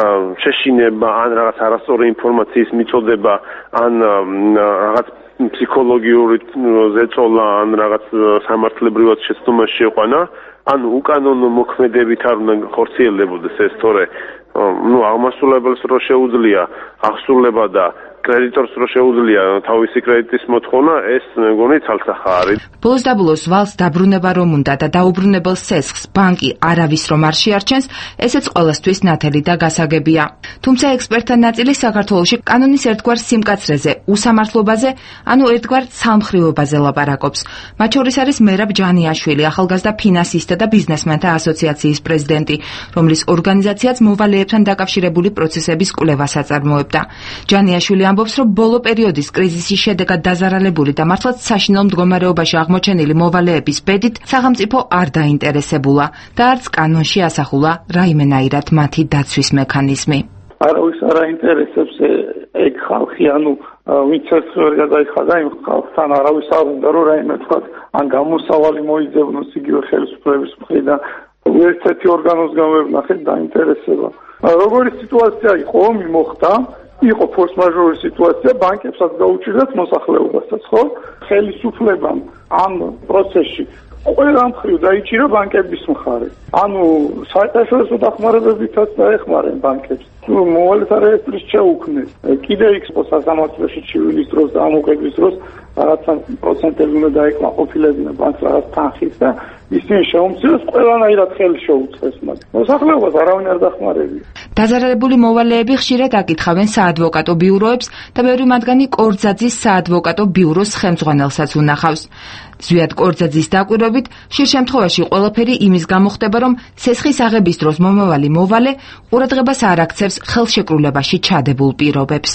შეშინება ან რაღაც არასწორი ინფორმაციის მიწოდება ან რაღაც ფსიქოლოგიური ზეწოლა ან რაღაც სამართლებრივად შეცდომაში შეყვანა, ან უკანონო მოქმედებით არ უნდა ხორციელდებოდეს ეს, თორე ნუ აღმასრულებელს რო შეუძლია აღსრულება და კრედიტორს რო შეუძლია თავისი კრედიტის მოთხოვნა, ეს მე მგონი ცალსახა არის. ბოლოს და ბოლოს ვალს დაბრუნება რომ უნდა და დაუბრუნებელ სესხს ბანკი არავის რომ არ შეარჩენს, ესეც ყველასთვის ნათელი და გასაგებია. თუმცა ექსპერტთა ნაწილი საქართველოში კანონის ერთგვარ სიმკაცრეზე, უსამართლობაზე, ანუ ერთგვარ ცალმხრივობაზე ლაპარაკობს. მათ შორის არის მერაბ ჯანიაშვილი, ახალგაზრდა ფინანსისტთა და ბიზნესმენთა ასოციაციის პრეზიდენტი, რომლის ორგანიზაციაც მოვალეებთან დაკავშირებული პროცესების კვლევას აწარმოებდა. ჯანიაშვილი ამბობს, რომ ბოლო პერიოდის კრიზისის შედეგად დაზარალებული და მართლაც საშინელ მდგომარეობაში აღმოჩენილი მოვალეების ბედით სახელმწიფო არ დაინტერესებულა და არც კანონში ასახულა რაიმენაირად მათი დაცვის მექანიზმი. არავის არ აინტერესებს ეგ ხალხი, ანუ ვინც ერთ ვერ გადაიხადა იმ ხალხთან, არავის არ უნდა რომ რაიმე თქვა ან გამოსავალი მოიძებნოს იგივე ხელისუფლების მხრიდან. ერთ-ერთი ორგანოსგან ვერ ვნახეთ დაინტერესება. როგორი სიტუაცია იყო, ომი მოხდა, იყო ფორს-მაჟორული სიტუაცია, ბანკებსაც გაუჭირდათ მოსახლეობასაც, ხო? ხელისუფლებამ ამ პროცესში ყველა მხრივ დაიჭირა ბანკების მხარე. ანუ საერთაშორისო დახმარებებითაც დაეხმარნენ ბანკებს. მოვალეთა რეესტრის შეუქმნეს. კიდე იქ სასამართლოში ჩივილის დროს და ამოყების დროს რაღაცა პროცენტები უნდა დაეკმაყოფილებინა ბანკს რაღაც თანხით და ისინი შეუმცირეს ყველანაირად ხელი შეუწყეს მათ. მოსახლეობას არავინ არ დახმარებია. დაზარალებული მოვალეები ხშირად აკითხავენ საადვოკატო ბიუროებს და ბევრი მათგანი კორძაძის საადვოკატო ბიუროს ხელმძღვანელსაც უნახავს. ზვიად კორძაძის დაკვირვებით, ხშირ შემთხვევაში ყველაფერი იმის გამო ხდება, რომ სესხის აღების დროს მომავალი მოვალე ყურადღებას არ აქცევს ხელშეკრულებაში ჩადებულ პირობებს.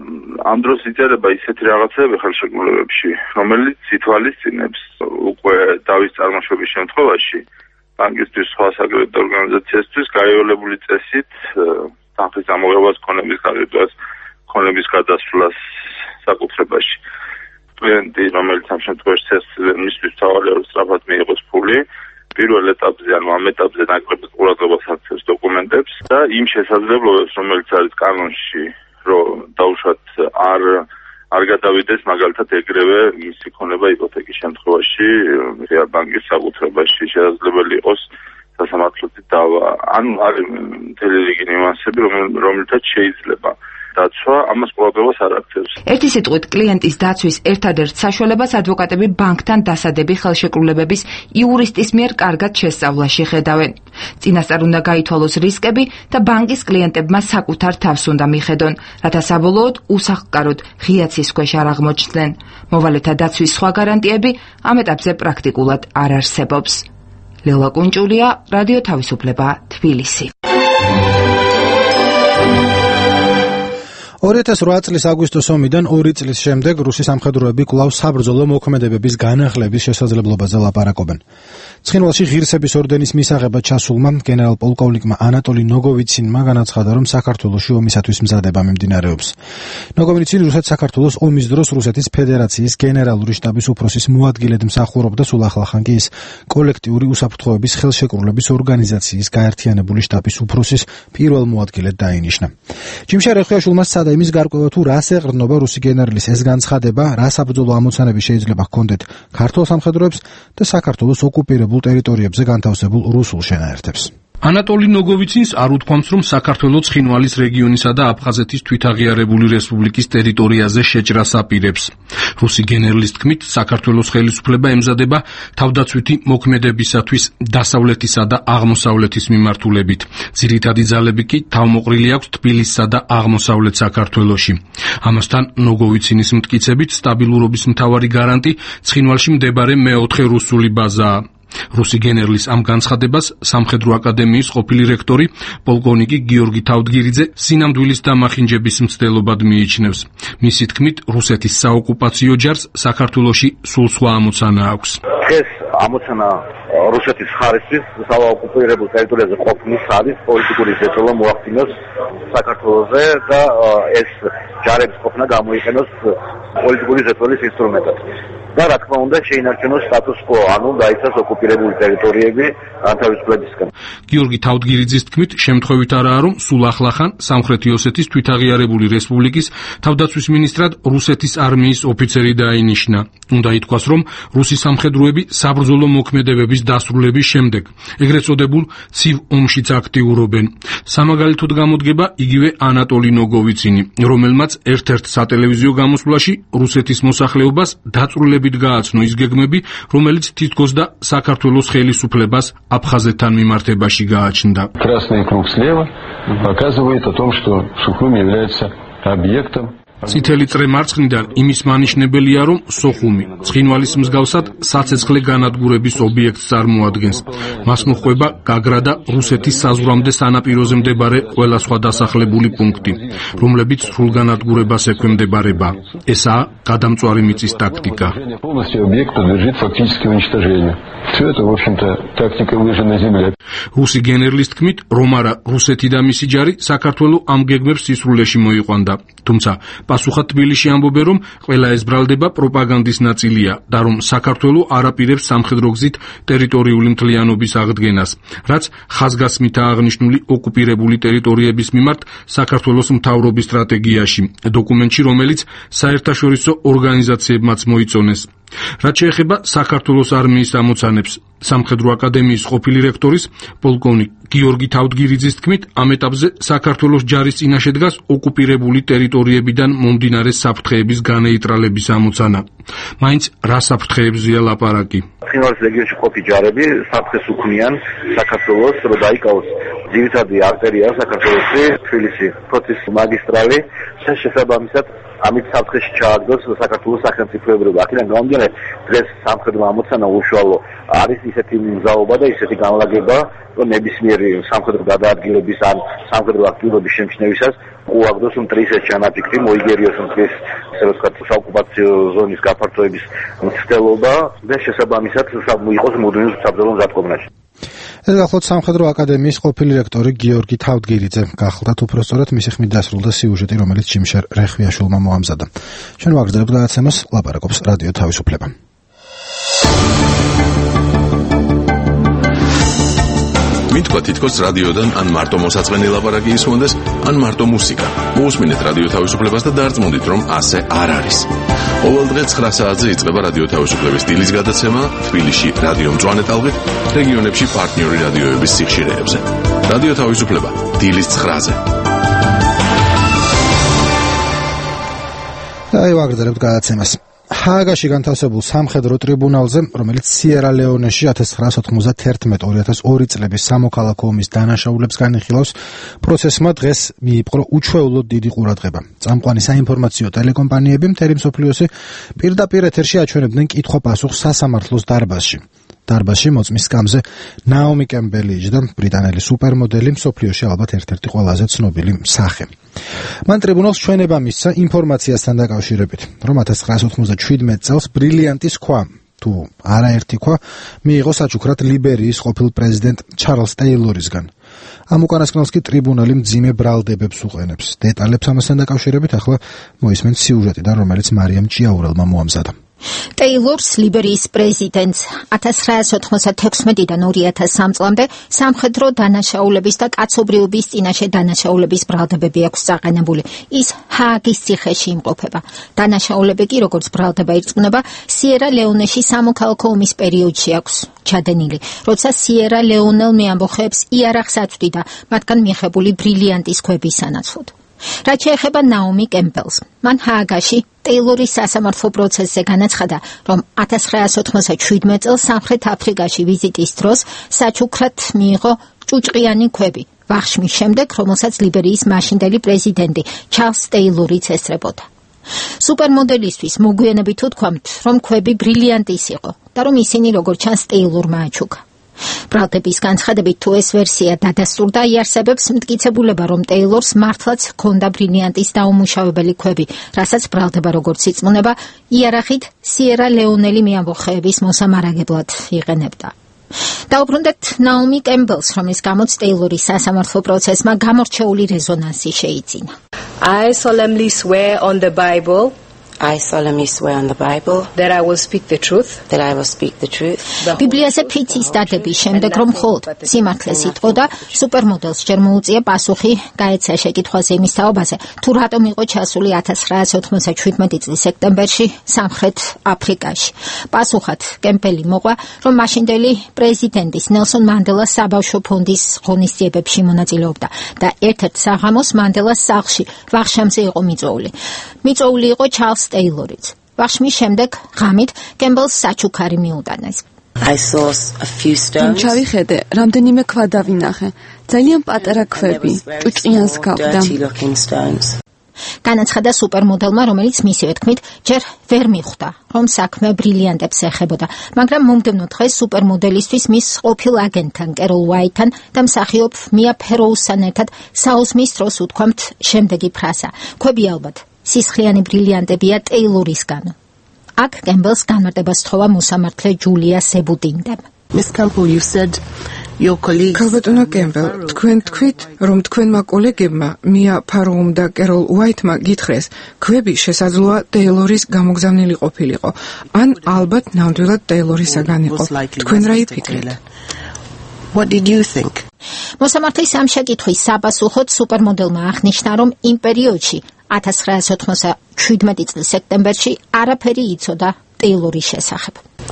ამ დროს იწერება ისეთი რაღაცები ხელშეკრულებებში, რომელიც ითვალისწინებს უკვე დავის წარმოშობის შემთხვევაში ბანკისთვის სხვა საკრედიტო ორგანიზაციისთვის გაიოლებული წესით თანხის ამოღებას, ქონების გაღებას, ქონების გადასვლას საკუთრებაში. კლიენტი, რომელიც ამ შემთხვევაში მისთვის თავარი არის სწრაფად მიიღოს ფული, პირველ ეტაპზე, ანუ ამ ეტაპზე ნაკლები ყურადღებას აქცევს დოკუმენტებს და იმ შესაძლებლობებს, რომელიც არის კანონში, რომ დაუშვათ არ არ გადავიდეს მაგალითად ეგრევე მისი ქონება იპოთეკის შემთხვევაში ღია ბანკის საკუთრებაში შესაძლებელი იყოს სასამართლოთი დავა. ანუ არის მთელი რიგი ნიუანსები, რომელთაც შეიძლება დაცვა ამას ყურადღებას არ აქცევს. ერთი სიტყვით, კლიენტის დაცვის ერთადერთ საშუალებას ადვოკატები ბანკთან დასადები ხელშეკრულებების იურისტის მიერ კარგად შესწავლაში ხედავენ. წინასწარ უნდა გაითვალოს რისკები და ბანკის კლიენტებმა საკუთარ თავს უნდა მიხედონ, რათა საბოლოოდ უსახლკაროდ ღიაცის ქვეშ არ აღმოჩნდნენ. მოვალეთა დაცვის სხვა გარანტიები ამ ეტაპზე პრაქტიკულად არ არსებობს. ლელა კუნჭულია, რადიო თავისუფლება, თბილისი. ორი ათას ორი წლის აგვისტოს ომიდან ორი წლის შემდეგ რუსი სამხედროები კვლავ საბრძოლო მოქმედებების განახლების შესაძლებლობაზე ლაპარაკობენ. ცხინვალში ღირსების ორდენის მისაღებად ჩასულმა გენერალ-პოლკოვნიკმა ანატოლი ნოგოვიცინმა განაცხადა, რომ საქართველოში ომისათვის მზადება მიმდინარეობს. ნოგოვიცინი რუსეთ საქართველოს ომის დროს რუსეთის ფედერაციის გენერალური შტაბის უფროსის მოადგილედ მსახურობდა, სულ ახლახან კი ის კოლექტიური უსაფრთხოების ხელშეკრულების ორგანიზაციის გაერთიანებული შტაბის უფროსის პირველ მოადგილედ დაინიშნა. ჯიმშარ ეხუიაშვილმა სცადა იმის გარკვევა, თუ რას ეყრდნობა რუსი გენერლის ეს განცხადება, რა საბრძოლო ამოცანები შეიძლება ჰქონდეთ ქართულ სამხედროებს და საქართველოს ოკუპირებულ ტერიტორიებზე განთავსებულ რუსულ შენაერთებს. ანატოლი ნოგოვიცინს არ უთქვამს, რომ საქართველო ცხინვალის რეგიონისა და აფხაზეთის თვითაღიარებული რესპუბლიკის ტერიტორიაზე შეჭრას აპირებს. რუსი გენერლის თქმით, საქართველოს ხელისუფლება ემზადება თავდაცვითი მოქმედებისათვის დასავლეთისა და აღმოსავლეთის მიმართულებით. ძირითადი ძალები კი თავმოყრილი აქვს თბილისსა და აღმოსავლეთ საქართველოში. ამასთან ნოგოვიცინის მტკიცებით, სტაბილურობის მთავარი გარანტი ცხინვალში მდებარე მეოთხე რუსული ბაზაა. რუსი გენერლის ამ განცხადებას სამხედრო აკადემიის ყოფილი რექტორი პოლკოვნიკი გიორგი თავდგირიძე სინამდვილის დამახინჯების მცდელობად მიიჩნევს. მისი თქმით, რუსეთის საოკუპაციო ჯარს საქართველოში სულ სხვა ამოცანა აქვს. დღეს ამოცანა რუსეთის ხარისთვის საოკუპირებულ ტერიტორიაზე ყოფნის არის პოლიტიკური ზეწოლა მოახდინოს საქართველოზე და ეს ჯარების ყოფნა გამოიყენოს პოლიტიკური ზეწოლის ინსტრუმენტად. და რა თქმა უნდა შეინარჩუნოს სტატუს quo, ანუ დაიცვას ოკუპირებული ტერიტორიები თავისუფლებისგან. გიორგი თავდგირიძის თქმით, შემთხვევით არაა, რომ სულ ახლახან სამხრეთი ოსეთის თვითაღიარებული რესპუბლიკის თავდაცვის მინისტრად რუსეთის არმიის ოფიცერი დაინიშნა. უნდა ითქვას, რომ რუსი სამხედროები საბრძოლო მოქმედებების დასრულების შემდეგ, ეგრეთ წოდებულ ცივ ომშიც აქტიურობენ. სამაგალითოდ გამოდგება იგივე ანატოლი ნოგოვიცინი, რომელმაც ერთ-ერთ სატელევიზიო გამოსვლაში რუსეთის მოსახლეობას დაწვრილებით გააცნო ის გეგმები, რომელიც თითქოს და საქართველოს ხელისუფლებას აფხაზეთთან მიმართებაში გააჩნდა. Красный круг слева показывает о том, что Сухум является объектом. წითელი წრე მარცხნიდან იმის მანიშნებელია, რომ სოხუმი ცხინვალის მსგავსად საცეცხლე განადგურების ობიექტს წარმოადგენს. მას მოჰყვება გაგრა და რუსეთის საზღვრამდე სანაპიროზე მდებარე ყველა სხვა დასახლებული პუნქტი, რომლებიც სრულ განადგურებას ექვემდებარება. ესაა გადამწვარი მიწის ტაქტიკა. რუსი გენერლის თქმით, რომ არა რუსეთი და მისი ჯარი საქართველოს ამ გეგმებს სისრულეში მოიყვანდა. თუმცა პასუხად თბილისში ამბობენ, რომ ყველა ეს ბრალდება პროპაგანდის ნაწილია და რომ საქართველოს არ აპირებს სამხედრო გზით ტერიტორიული მთლიანობის აღდგენას, რაც ხაზგასმითაა აღნიშნული ოკუპირებული ტერიტორიების მიმართ საქართველოს მთავრობის სტრატეგიაში, დოკუმენტში, რომელიც საერთაშორისო ორგანიზაციებმაც მოიწონეს. რაც შეეხება საქართველოს არმიის ამოცანებს, სამხედრო აკადემიის ყოფილი რექტორის პოლკოვნიკ გიორგი თავდგირიძის თქმით, ამ ეტაპზე საქართველოს ჯარის წინაშე დგას ოკუპირებული ტერიტორიებიდან მომდინარე საფრთხეების განეიტრალების ამოცანა. მაინც რა საფრთხეებზია ლაპარაკი? ცხინვალის რეგიონში ყოფილი ჯარები საფრთხეს უქმნიან საქართველოს, რომ დაიკავოს ძირითადი არტერია საქართველოსი, თბილისი, ფოთის მაგისტრალი, შესაბამისად ამით საფრთხეში ჩააგდოს საქართველოს სახელმწიფოებრიობა. აქედან გამომდინარე, დღეს სამხედრო ამოცანა უშუალო არის ისეთი მგზავრობა და ისეთი განლაგება, რომ ნებისმიერი სამხედრო გადაადგილების ან სამხედრო აქტივობის შემჩნევისას უაგდოს მტრის ჩანაფიქრი, მოიგერიოს მტრის ესე ვთქვათ საოკუპაციო ზონის გაფართოების მცდელობა და შესაბამისად მოიყოს მუდმივ საბრძოლო მზადყოფნაში. ეს გახლავთ სამხედრო აკადემიის ყოფილი რექტორი გიორგი თავდგირიძე. გახლავთ უпростоრად მისი ხმით დასრულდა სიუჟეტი, რომელიც ჯიმშერ რეხვიაშვილმა მოამზადა. ჩვენ ვაგრძელებთ გადაცემას, ლაპარაკობს რადიო თავისუფლება. მითქვა თითქოს რადიოდან ან მარტო მოსაწყენი ლაპარაკი ისმონდეს, ან მარტო მუსიკა. მოусმინეთ რადიო თავისუფლებას და დარწმუნდით, რომ ასე არ არის. ყოველ დღე ცხრა საათზე იწყება რადიო თავისუფლების დილის გადაცემა თბილისში რადიო მწვანე ტალღით, რეგიონებში პარტნიორი რადიოების სიხშირეებზე. რადიო თავისუფლება დილის ცხრაზე. აი ვაგრძელებთ გადაცემას. ჰააგაში განთავსებულ სამხედრო ტრიბუნალზე, რომელიც სიერა-ლეონეში ათას ცხრაასა ოთხმოცდაათი ორი ათას ორი წლების სამოქალაქო ომის დანაშაულებს განიხილავს, პროცესმა დღეს მიიპყრო უჩვეულოდ დიდი ყურადღება. წამყვანი საინფორმაციო ტელეკომპანიები მთელი მსოფლიოსი პირდაპირ ეთერში აჩვენებდნენ კითხვა-პასუხს სასამართლოს დარბაზში. დარბაზში მოწმის სკამზე ნაომი კემბელი იჯდა, ბრიტანელი სუპერმოდელი, მსოფლიოში ალბათ ერთ-ერთი ყველაზე ცნობილი სახე. მან ტრიბუნალს ჩვენება მისცა ინფორმაციასთან დაკავშირებით, რომ ათას ცხრაასა ოცდაშვიდმეტ წელს ბრილიანტის ქვა, თუ არაერთი ქვა, მიიღო საჩუქრად ლიბერიის ყოფილ პრეზიდენტ ჩარლზ ტეილორისგან. ამ უკანასკნელს კი ტრიბუნალი მძიმე ბრალდებებს უყენებს. დეტალებს ამასთან დაკავშირებით ახლა მოისმენთ სიუჟეტიდან, რომელიც მარიამ ჭიაურელმა მოამზადა. ტეილორს ლიბერიის პრეზიდენტს ათას ცხრაასა ოთხმოცდათექვსმეტიდან ორი ათას სამ წლამდე სამხედრო დანაშაულების და კაცობრიობის წინაშე დანაშაულების ბრალდებები აქვს წაყენებული. ის ჰააგის ციხეში იმყოფება. დანაშაულები კი, როგორც ბრალდება ირწმუნება, სიერა-ლეონეში სამოქალაქო ომის პერიოდში აქვს ჩადენილი, როცა სიერა-ლეონელმე ამბოხებს იარაღს აწვდიდა მათგან მიღებული ბრილიანტის ქვების სანაცვლოდ. რაც შეეხება ნაომი კემბელს, მან ჰააგაში ტეილორის სასამართლო პროცესზე განაცხადა, რომ ათას ცხრაასა ოცდაშვიდმეტ წელს სამხრეთ აფრიკაში ვიზიტის დროს საჩუქრად მიიღო ჭუჭყიანი ქვები, ვახშმის შემდეგ, რომელსაც ლიბერიის მაშინდელი პრეზიდენტი ჩარლზ ტეილორიც ესწრებოდა. სუპერმოდელისთვის მოგვიანებით უთქვამთ, რომ ქვები ბრილიანტის იყო და რომ ისინი როგორც ჩანს ტეილორმა აჩუქა. ბრალდების განცხადებით თუ ეს ვერსია დადასტურდა, იარსებებს მტკიცებულება, რომ ტეილორს მართლაც ჰქონდა ბრილიანტის დაუმუშავებელი ქვები, რასაც ბრალდება როგორც იწმუნება, იარაღით სიერა ლეონელი მეამბოხეების მოსამარაგებლად იყენებდა. დაუბრუნდეთ ნაომი კემბელს, რომლის გამოც ტეილორის სასამართლო პროცესმა გამორჩეული რეზონანსი შეიძინა. I solemnly swear on the Bible I solemnly swear on the Bible that I will speak the truth that I will speak the truth. ბიბლიაზე ფიცის დადების შემდეგ, რომ მხოლოდ სიმართლეს იტყოდა, სუპერმოდელს ჯერ მოუწია პასუხი გაეცა შეკითხვაზე იმის თაობაზე, თუ რატომ იყო ჩასული ათას ცხრაასი ოთხმოცდაშვიდმეტი წლის სექტემბერში სამხრეთ აფრიკაში. პასუხად კემპელი მოყვა, რომ მაშინდელი პრეზიდენტის ნელსონ მანდელას საბავშვო ფონდის ღონისძიებებში მონაწილეობდა და ერთ-ერთ საღამოს მანდელას სახლში ვახშამზე იყო მიწვეული. მიწვეული იყო ჩარლზ ტეილორიც. ვახშმის შემდეგ ღამით კემბელს საჩუქარი მიუტანეს. I saw a few stones. ჩავიხედე, რამდენიმე ქვა დავინახე. ძალიან პატარა ქვები, ჭუჭყიანს გავდა. განაცხადა სუპერმოდელმა, რომელიც მისივე თქმით ჯერ ვერ მიხვდა, რომ საქმე ბრილიანტებს ეხებოდა, მაგრამ მომდევნო დღეს სუპერმოდელისთვის მის ყოფილ აგენტთან კეროლ უაიტთან და მსახიობ მია ფეროუსთან ერთად საუზმის დროს უთქვამთ შემდეგი ფრაზა: ქვები ალბათ სისხლიანი ბრილიანტებია ტეილორისგანო. აქ კემბელს განმარტებას თხოვა მოსამართლე ჯულია სებუტინდემ. Miss Campbell, you said your colleagues ქალბატონო კემბელ, თქვენ თქვით, რომ თქვენმა კოლეგებმა მია ფაროუმ და კეროლ უაიტმა გითხრეს, ქვები შესაძლოა ტეილორის გამოგზავნილი ყოფილიყო, ან ალბათ ნამდვილად ტეილორისაგან იყო. თქვენ რა იფიქრეთ? What did you think? მოსამართლის ამ შეკითხვის sapasუხოდ სუპერმოდელმა აღნიშნა, რომ იმ პერიოდში ათას ცხრაასი ოთხმოცდაშვიდმეტი წლის სექტემბერში არაფერი იცოდა ტეილორის შესახებ.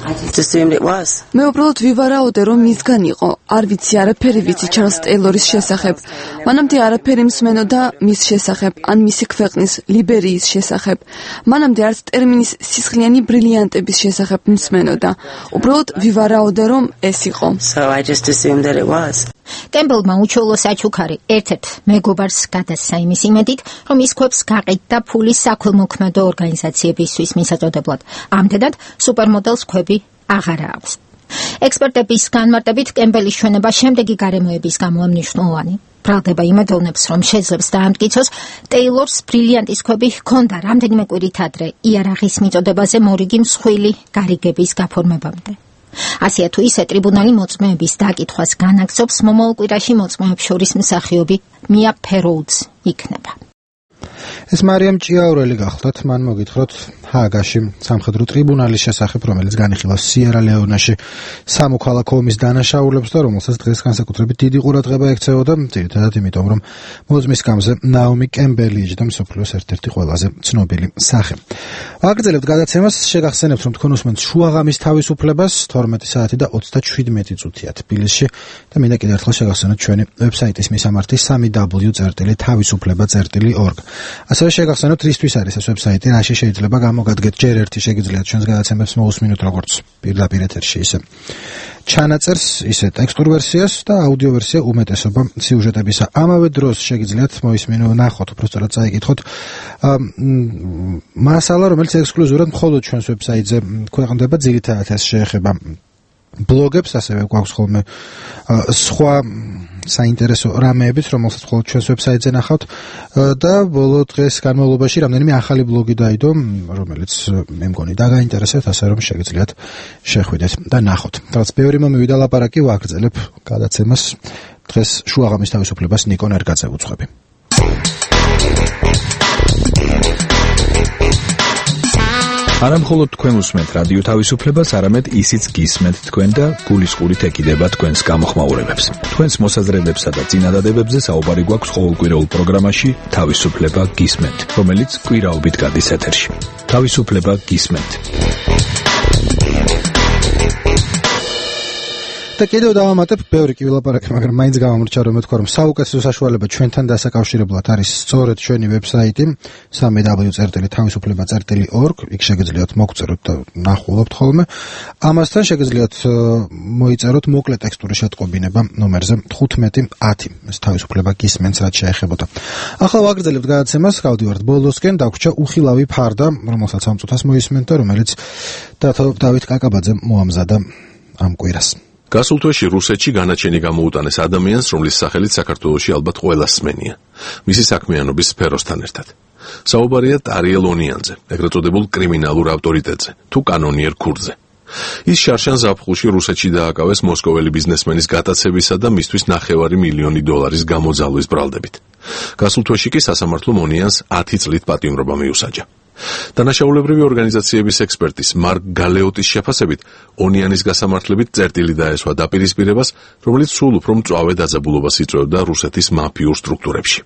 მე უბრალოდ ვივარაუდე, რომ მისგან იყო. არ ვიცი, არაფერი ვიცი ჩარლზ ტეილორის შესახებ. მანამდე არაფერი მსმენოდა მის შესახებ, ან მისი ქვეყნის ლიბერიის შესახებ. მანამდე არც ტერმინის სისხლიანი ბრილიანტების შესახებ მსმენოდა. უბრალოდ ვივარაუდე, რომ ეს იყო. So I just assumed that it was. კემბელმა უჩვეულო საჩუქარი ერთ-ერთ მეგობარს გადასცა იმის იმედით, რომ ის ქვებს გაყიდდა ფულის საქველმოქმედო ორგანიზაციებისთვის მისაწოდებლად. ამდენად სუპერმოდელს ქვები აღარა აქვს. ექსპერტების განმარტებით კემბელის ჩვენება შემდეგი გარემოების გამოა მნიშვნელოვანი. ბრალდება იმედოვნებს, რომ შეძლებს დაამტკიცოს ტეილორს ბრილიანტის ქვები ჰქონდა რამდენიმე კვირით ადრე იარაღის მიწოდებაზე მორიგი მსხვილი გარიგების გაფორმებამდე. ასეა თუ ისე ტრიბუნალი მოწმეების დაკითხვას განაგრძობს, მომავალ კვირაში მოწმეებს შორის მსახიობი მია ფეროუც იქნება. ეს მარიამ ჭიაურელი გახლდათ, მან მოგითხროთ ჰააგაში სამხედრო ტრიბუნალის შესახებ, რომელიც განიხილავს სიერა ლეონეში სამოქალაქო ომის დანაშაულებს და რომელსაც დღეს განსაკუთრებით დიდი ყურადღება ექცეოდა, ძირითადად იმიტომ, რომ მოწმის გამზე ნაომი კემბელი იჯდა მსოფლიოს ერთ-ერთი ყველაზე ცნობილი სახე. ვაგრძელებთ გადაცემას, შეგახსენებთ, რომ თქვენ უსმენთ შუაღამის თავისუფლებას თორმეტი საათი და ოცდაშვიდმეტი წუთია თბილისში და მინდა კიდევ ერთხელ შეგახსენოთ ჩვენი ვებსაიტის მისამართი სამი დაბლიუ წერტილი თავისუფლება წერტილი ორგ. ასევე შეგახსენოთ, რისთვის არის ეს ვებსაიტი, რაში შეიძლება გამოგადგეთ, ჯერ ერთი შეგიძლიათ ჩვენს გადაცემებს მოусმინოთ როგორც პირდაპირ ეთერში, ისე ჩანაწერს, ისე ტექსტურ ვერსიას და აუდიო ვერსია უმეტესობა სიუჟეტებისა. ამავე დროს შეგიძლიათ მოისმინოთ, ნახოთ, უბრალოდ წაიკითხოთ მასალა, რომელიც ექსკლუზიურად მხოლოდ ჩვენს ვებსაიტზე ქვეყნდება, ძირითადად ეს შეეხება ბლოგებს, ასევე გვაქვს ხოლმე სხვა საინტერესო რამეებით, რომელსაც მხოლოდ ჩვენს ვებსაიტზე ნახავთ და ბოლო დღეს განმავლობაში რამდენიმე ახალი ბლოგი დაიდო, რომელიც მე მგონი დაგაინტერესებთ, ასე რომ შეგიძლიათ შეხვიდეთ და ნახოთ. რაც ბევრი მომივიდა ლაპარაკი, ვაგრძელებ გადაცემას. დღეს შუაღამის თავისუფლებას ნიკო ნერგაძე უძღვები. არა მხოლოდ თქვენ უსმენთ რადიო თავისუფლებას, არამედ ისიც გისმენთ თქვენ და გულისყურით ეკიდება თქვენს გამოხმაურებებს. თქვენს მოსაზრებებსა და წინადადებებზე საუბარი გვაქვს ყოველკვირეულ პროგრამაში თავისუფლება გისმენთ, რომელიც კვირაობით გადის ეთერში. თავისუფლება გისმენთ. და კიდევ დავამატებ, ბევრი კი ვილაპარაკე, მაგრამ მაინც გამომრჩა რომ მეთქვა, რომ საუკეთესო საშუალება ჩვენთან დასაკავშირებლად არის სწორედ ჩვენი ვებსაიტი სამი დაბლიუ წერტილი თავისუფლება წერტილი ორგ. იქ შეგიძლიათ მოგწეროთ და ნახულობთ ხოლმე. ამასთან შეგიძლიათ მოიწეროთ მოკლე ტექსტური შეტყობინება ნომერზე თხუთმეტი ათი. ეს თავისუფლება გისმენთ, რაც შეეხებოდა. ახლა ვაგრძელებთ გადაცემას, გავდივართ ბოლოსკენ, დაგვრჩა უხილავი ფარდა, რომელსაც ამ წუთას მოისმენთ და რომელიც დავით კაკაბაძემ მოამზადა ამ კვირას. გასულ თვეში რუსეთში განაჩენი გამოუტანეს ადამიანს, რომლის სახელით საქართველოში ალბათ ყველას სმენია, მისი საქმიანობის სფეროსთან ერთად. საუბარია ტარიელ ონიანზე, ეგრეთ წოდებულ კრიმინალურ ავტორიტეტზე, თუ კანონიერ ქურდზე. ის შარშან ზაფხულში რუსეთში დააკავეს მოსკოველი ბიზნესმენის გატაცებისა და მისთვის ნახევარი მილიონი დოლარის გამოძალვის ბრალდებით. გასულ თვეში კი სასამართლომ ონიანს ათი წლით პატიმრობა მიუსაჯა. დანაშაულებრივი ორგანიზაციების ექსპერტის მარკ გალეოტის შეფასებით, ონიანის გასამართლებით წერტილი დაესვა დაპირისპირებას, რომელიც სულ უფრო მწვავე დაძაბულობას იწვევდა რუსეთის მაფიურ სტრუქტურებში.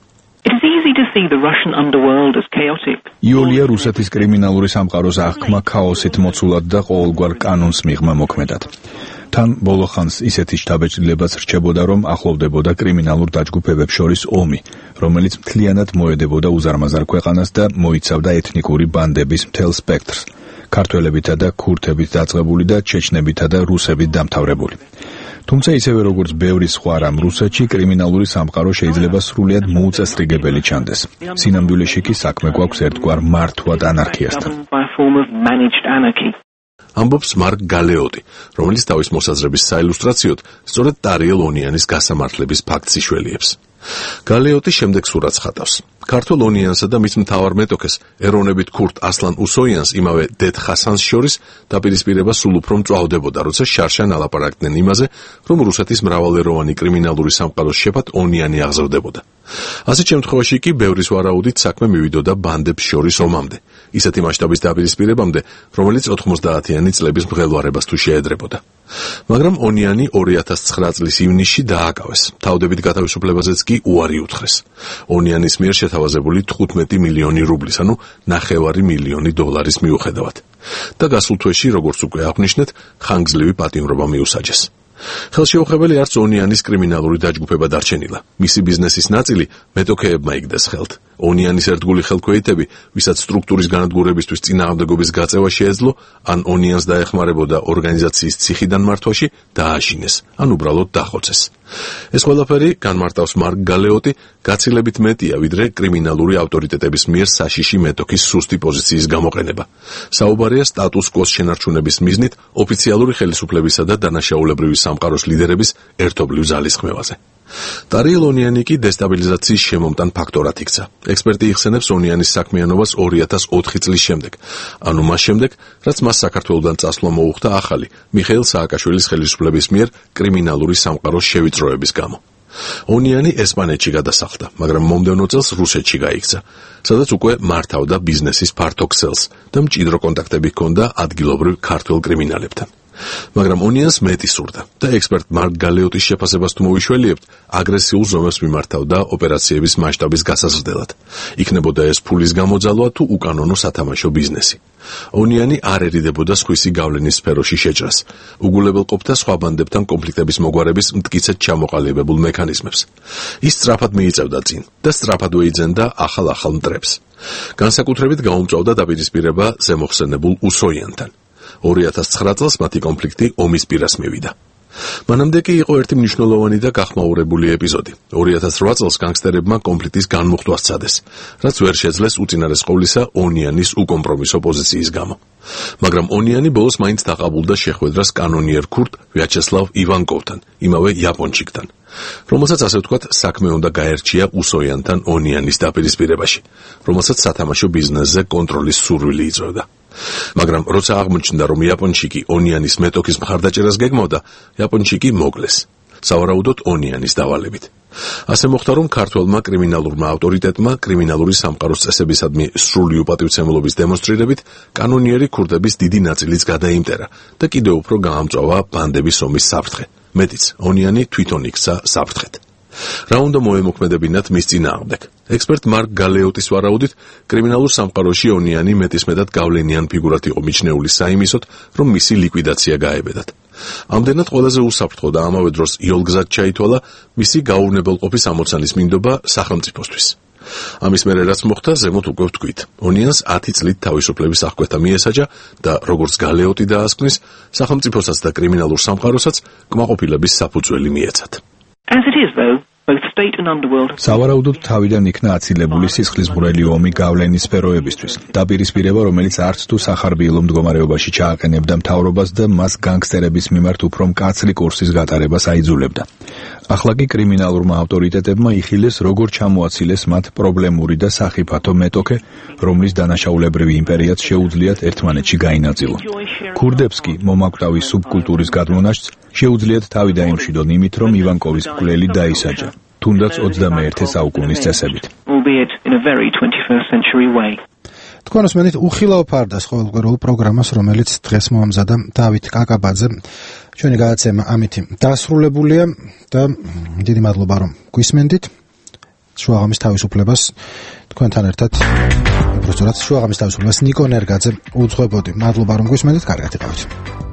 იოლია რუსეთის კრიმინალური სამყაროს აღქმა ქაოსით მოცულად და ყოველგვარ კანონს მიღმა მოქმედად. თან ბოლო ხანს ისეთი შთაბეჭდილებაც რჩებოდა, რომ ახლოვდებოდა კრიმინალურ დაჯგუფებებს შორის ომი, რომელიც მთლიანად მოედებოდა უზარმაზარ ქვეყანას და მოიცავდა ეთნიკური ბანდების მთელ სპექტრს, ქართველებითა და ქურთებით დაწყებული და ჩეჩნებითა და რუსებით დამთავრებული. თუმცა ისევე როგორც ბევრი სხვა რამ რუსეთში კრიმინალური სამყარო შეიძლება სრულიად მოუწესრიგებელი ჩანდეს. სინამდვილეში კი საქმე გვაქვს ერთგვარ მართვად ანარქიასთან. ამბობს მარკ გალეოტი, რომელიც თავის მოსაზრების საილუსტრაციოდ სწორედ ტარიელ ონიანის გასამართლების ფაქტს იშველიებს. გალეოტი შემდეგ სურათს ხატავს. ქართულ ონიანსა და მის მთავარ მეტოქეს, ეროვნებით ქურთ ასლან უსოიანს იმავე დედ ხასანს შორის დაპირისპირება სულ უფრო მწვავდებოდა, როცა შარშან ალაპარაკდნენ იმაზე, რომ რუსეთის მრავალეროვანი კრიმინალური სამყაროს შეფად ონიანი აღზრდებოდა. ასეთ შემთხვევაში კი ბევრის ვარაუდით საქმე მივიდოდა ბანდებს შორის ომამდე, ისეთი მასშტაბის დაპირისპირებამდე, რომელიც ოთხმოცდაათიანი წლების მღელვარებას თუ შეედრებოდა. მაგრამ ონიანი ორი ათას ცხრა წლის ივნისში დააკავეს, თავდებით გათავისუფლებაზეც კი უარი უთხრეს. ონიანის მიერ შეთავაზებული თხუთმეტი მილიონი რუბლის, ანუ ნახევარი მილიონი დოლარის მიუხედავად. და გასულ თვეში, როგორც უკვე აღნიშნეთ, ხანგრძლივი პატიმრობა მიუსაჯეს. ხელშეუხებელი არც ონიანის კრიმინალური დაჯგუფება დარჩენილა. მისი ბიზნესის ნაწილი მეტოქეებმა იგდეს ხელთ. ონიანის ერთგული ხელქვეითები, ვისაც სტრუქტურის განადგურებისთვის წინააღმდეგობის გაწევა შეეძლო, ან ონიანს დაეხმარებოდა ორგანიზაციის ციხიდან მართვაში, დააშინეს, ან უბრალოდ დახოცეს. ეს ყველაფერი, განმარტავს მარკ გალეოტი, გაცილებით მეტია, ვიდრე კრიმინალური ავტორიტეტების მიერ საშიში მეტოქის სუსტი პოზიციის გამოყენება. საუბარია სტატუს კოს შენარჩუნების მიზნით ოფიციალური ხელისუფლებისა და დანაშაულებრივი სამყაროს ლიდერების ერთობლივ ძალისხმევაზე. ტარიელ ონიანი კი დესტაბილიზაციის შემომტან ფაქტორად იქცა. ექსპერტი იხსენებს ონიანის საქმიანობას ორი ათას ოთხი წლის შემდეგ, ანუ მას შემდეგ, რაც მას საქართველოდან წასვლა მოუხდა ახალი, მიხეილ სააკაშვილის ხელისუფლების მიერ კრიმინალური სამყაროს შევიწროების გამო. ონიანი ესპანეთში გადასახლდა, მაგრამ მომდევნო წელს რუსეთში გაიქცა, სადაც უკვე მართავდა ბიზნესის ფართო ქსელს და მჭიდრო კონტაქტები ჰქონდა ადგილობრივ ქართველ კრიმინალებთან. მაგრამ ონიანს მეტი სურდა და ექსპერტ მარკ გალეოტის შეფასებას თუ მოვიშველიებთ, აგრესიულ ზომებს მიმართავდა ოპერაციების მასშტაბის გასაზრდელად. იქნებოდა ეს ფულის გამოძალვა თუ უკანონო სათამაშო ბიზნესი. ონიანი არ ერიდებოდა სხვისი გავლენის სფეროში შეჭრას. უგულებელყოფდა სხვა ბანდებთან კონფლიქტების მოგვარების მტკიცედ ჩამოყალიბებულ მექანიზმებს. ის სწრაფად მიიწევდა წინ და სწრაფადვე იძენდა ახალ-ახალ მტრებს. განსაკუთრებით გაუმწვავდა დაპირისპირება ზემოხსენებულ უსოიანთან. ორი ათას ცხრა წელს მათი კონფლიქტი ომის პირას მივიდა. მანამდე კი იყო ერთი მნიშვნელოვანი და გახმაურებული ეპიზოდი. ორი ათას რვა წელს განგსტერებმა კონფლიქტის განმუხტვა სცადეს, რაც ვერ შეძლეს უწინარესყოვლისა ონიანის უკომპრომისო პოზიციის გამო. მაგრამ ონიანი ბოლოს მაინც დაყაბულდა შეხვედრას კანონიერ ქურთ ვიაჩესლავ ივანკოვთან, იმავე იაპონჩიკთან, რომელსაც ასე ვთქვათ საქმე უნდა გაერჩია უსოიანთან ონიანის დაპირისპირებაში, რომელსაც სათამაშო ბიზნესზე კონტროლის სურვილი იწვევდა. მაგრამ როცა აღმოჩნდა, რომ იაპონჩიკი ონიანის მეტოქის მხარდაჭერას გეგმავდა, იაპონჩიკი მოკლეს, სავარაუდოდ ონიანის დავალებით. ასე მოხდა, რომ ქართველმა კრიმინალურმა ავტორიტეტმა კრიმინალური სამყაროს წესებისადმი სრული უპატივცემლობის დემონსტრირებით კანონიერი ქურდების დიდი ნაწილიც გადაიმტერა და კიდევ უფრო გაამწვავა ბანდების ომის საფრთხე. მეტიც, ონიანი თვითონ იქცა საფრთხეთ. რა უნდა მოემოქმედებინათ მის წინააღმდეგ? ექსპერტ მარკ გალეოტის ვარაუდით, კრიმინალურ სამყაროში ონიანი მეტისმეტად გავლენიან ფიგურად იყო მიჩნეული საიმისოდ, რომ მისი ლიკვიდაცია გაებედათ. ამდენად ყველაზე უსაფრთხო და ამავე დროს იოლგზად ჩაითვალა მისი გაურნებელყოფის ამოცანის მინდობა სახელმწიფოსთვის. ამის მერე რაც მოხდა, ზემოთ უკვე ვთქვით. ონიანს ათი წლით თავისუფლების აღკვეთა მიესაჯა და როგორც გალეოტი დაასკვნის, სახელმწიფოსაც და კრიმინალურ სამყაროსაც კმაყოფილების საფუძველი მიეცათ. As it is, though, both state and underworld. სავარაუდოდ თავიდან იქნა აცილებული სისხლისმღვრელი ომი გავლენის სფეროებისთვის. დაპირისპირება, რომელიც არც თუ სახარბიელო მდგომარეობაში ჩააყენებდა მთავრობას და მას განგსტერების მიმართ უფრო მკაცრი კურსის გატარებას აიძულებდა. ახლა კი კრიმინალურმა ავტორიტეტებმა იხილეს, როგორ ჩამოაცილეს მათ პრობლემური და სახიფათო მეტოქე, რომლის დანაშაულებრივი იმპერიაც შეუძლიათ ერთმანეთში გაინაწილონ. ქურდებს კი მომაკვდავი სუბკულტურის გადმონაშთს შეუძლიათ თავი დაიმშვიდონ იმით, რომ ივანკოვის მკვლელი დაისაჯა, თუნდაც ოცდამეერთე საუკუნის წესებით. თქვენ უსმენთ უხილავ ფარდას ყოველკვირეულ პროგრამას, რომელიც დღეს მოამზადა დავით კაკაბაძე. ჩვენი გადაცემა ამითი დასრულებულია და დიდი მადლობა, რომ გვისმენდით. შუაღამის თავისუფლებას თქვენთან ერთად უბრალოდ შუაღამის თავისუფლებას ნიკო ნერგაძე უძღვებოდი. მადლობა, რომ გვისმენდით. კარგად იყავით.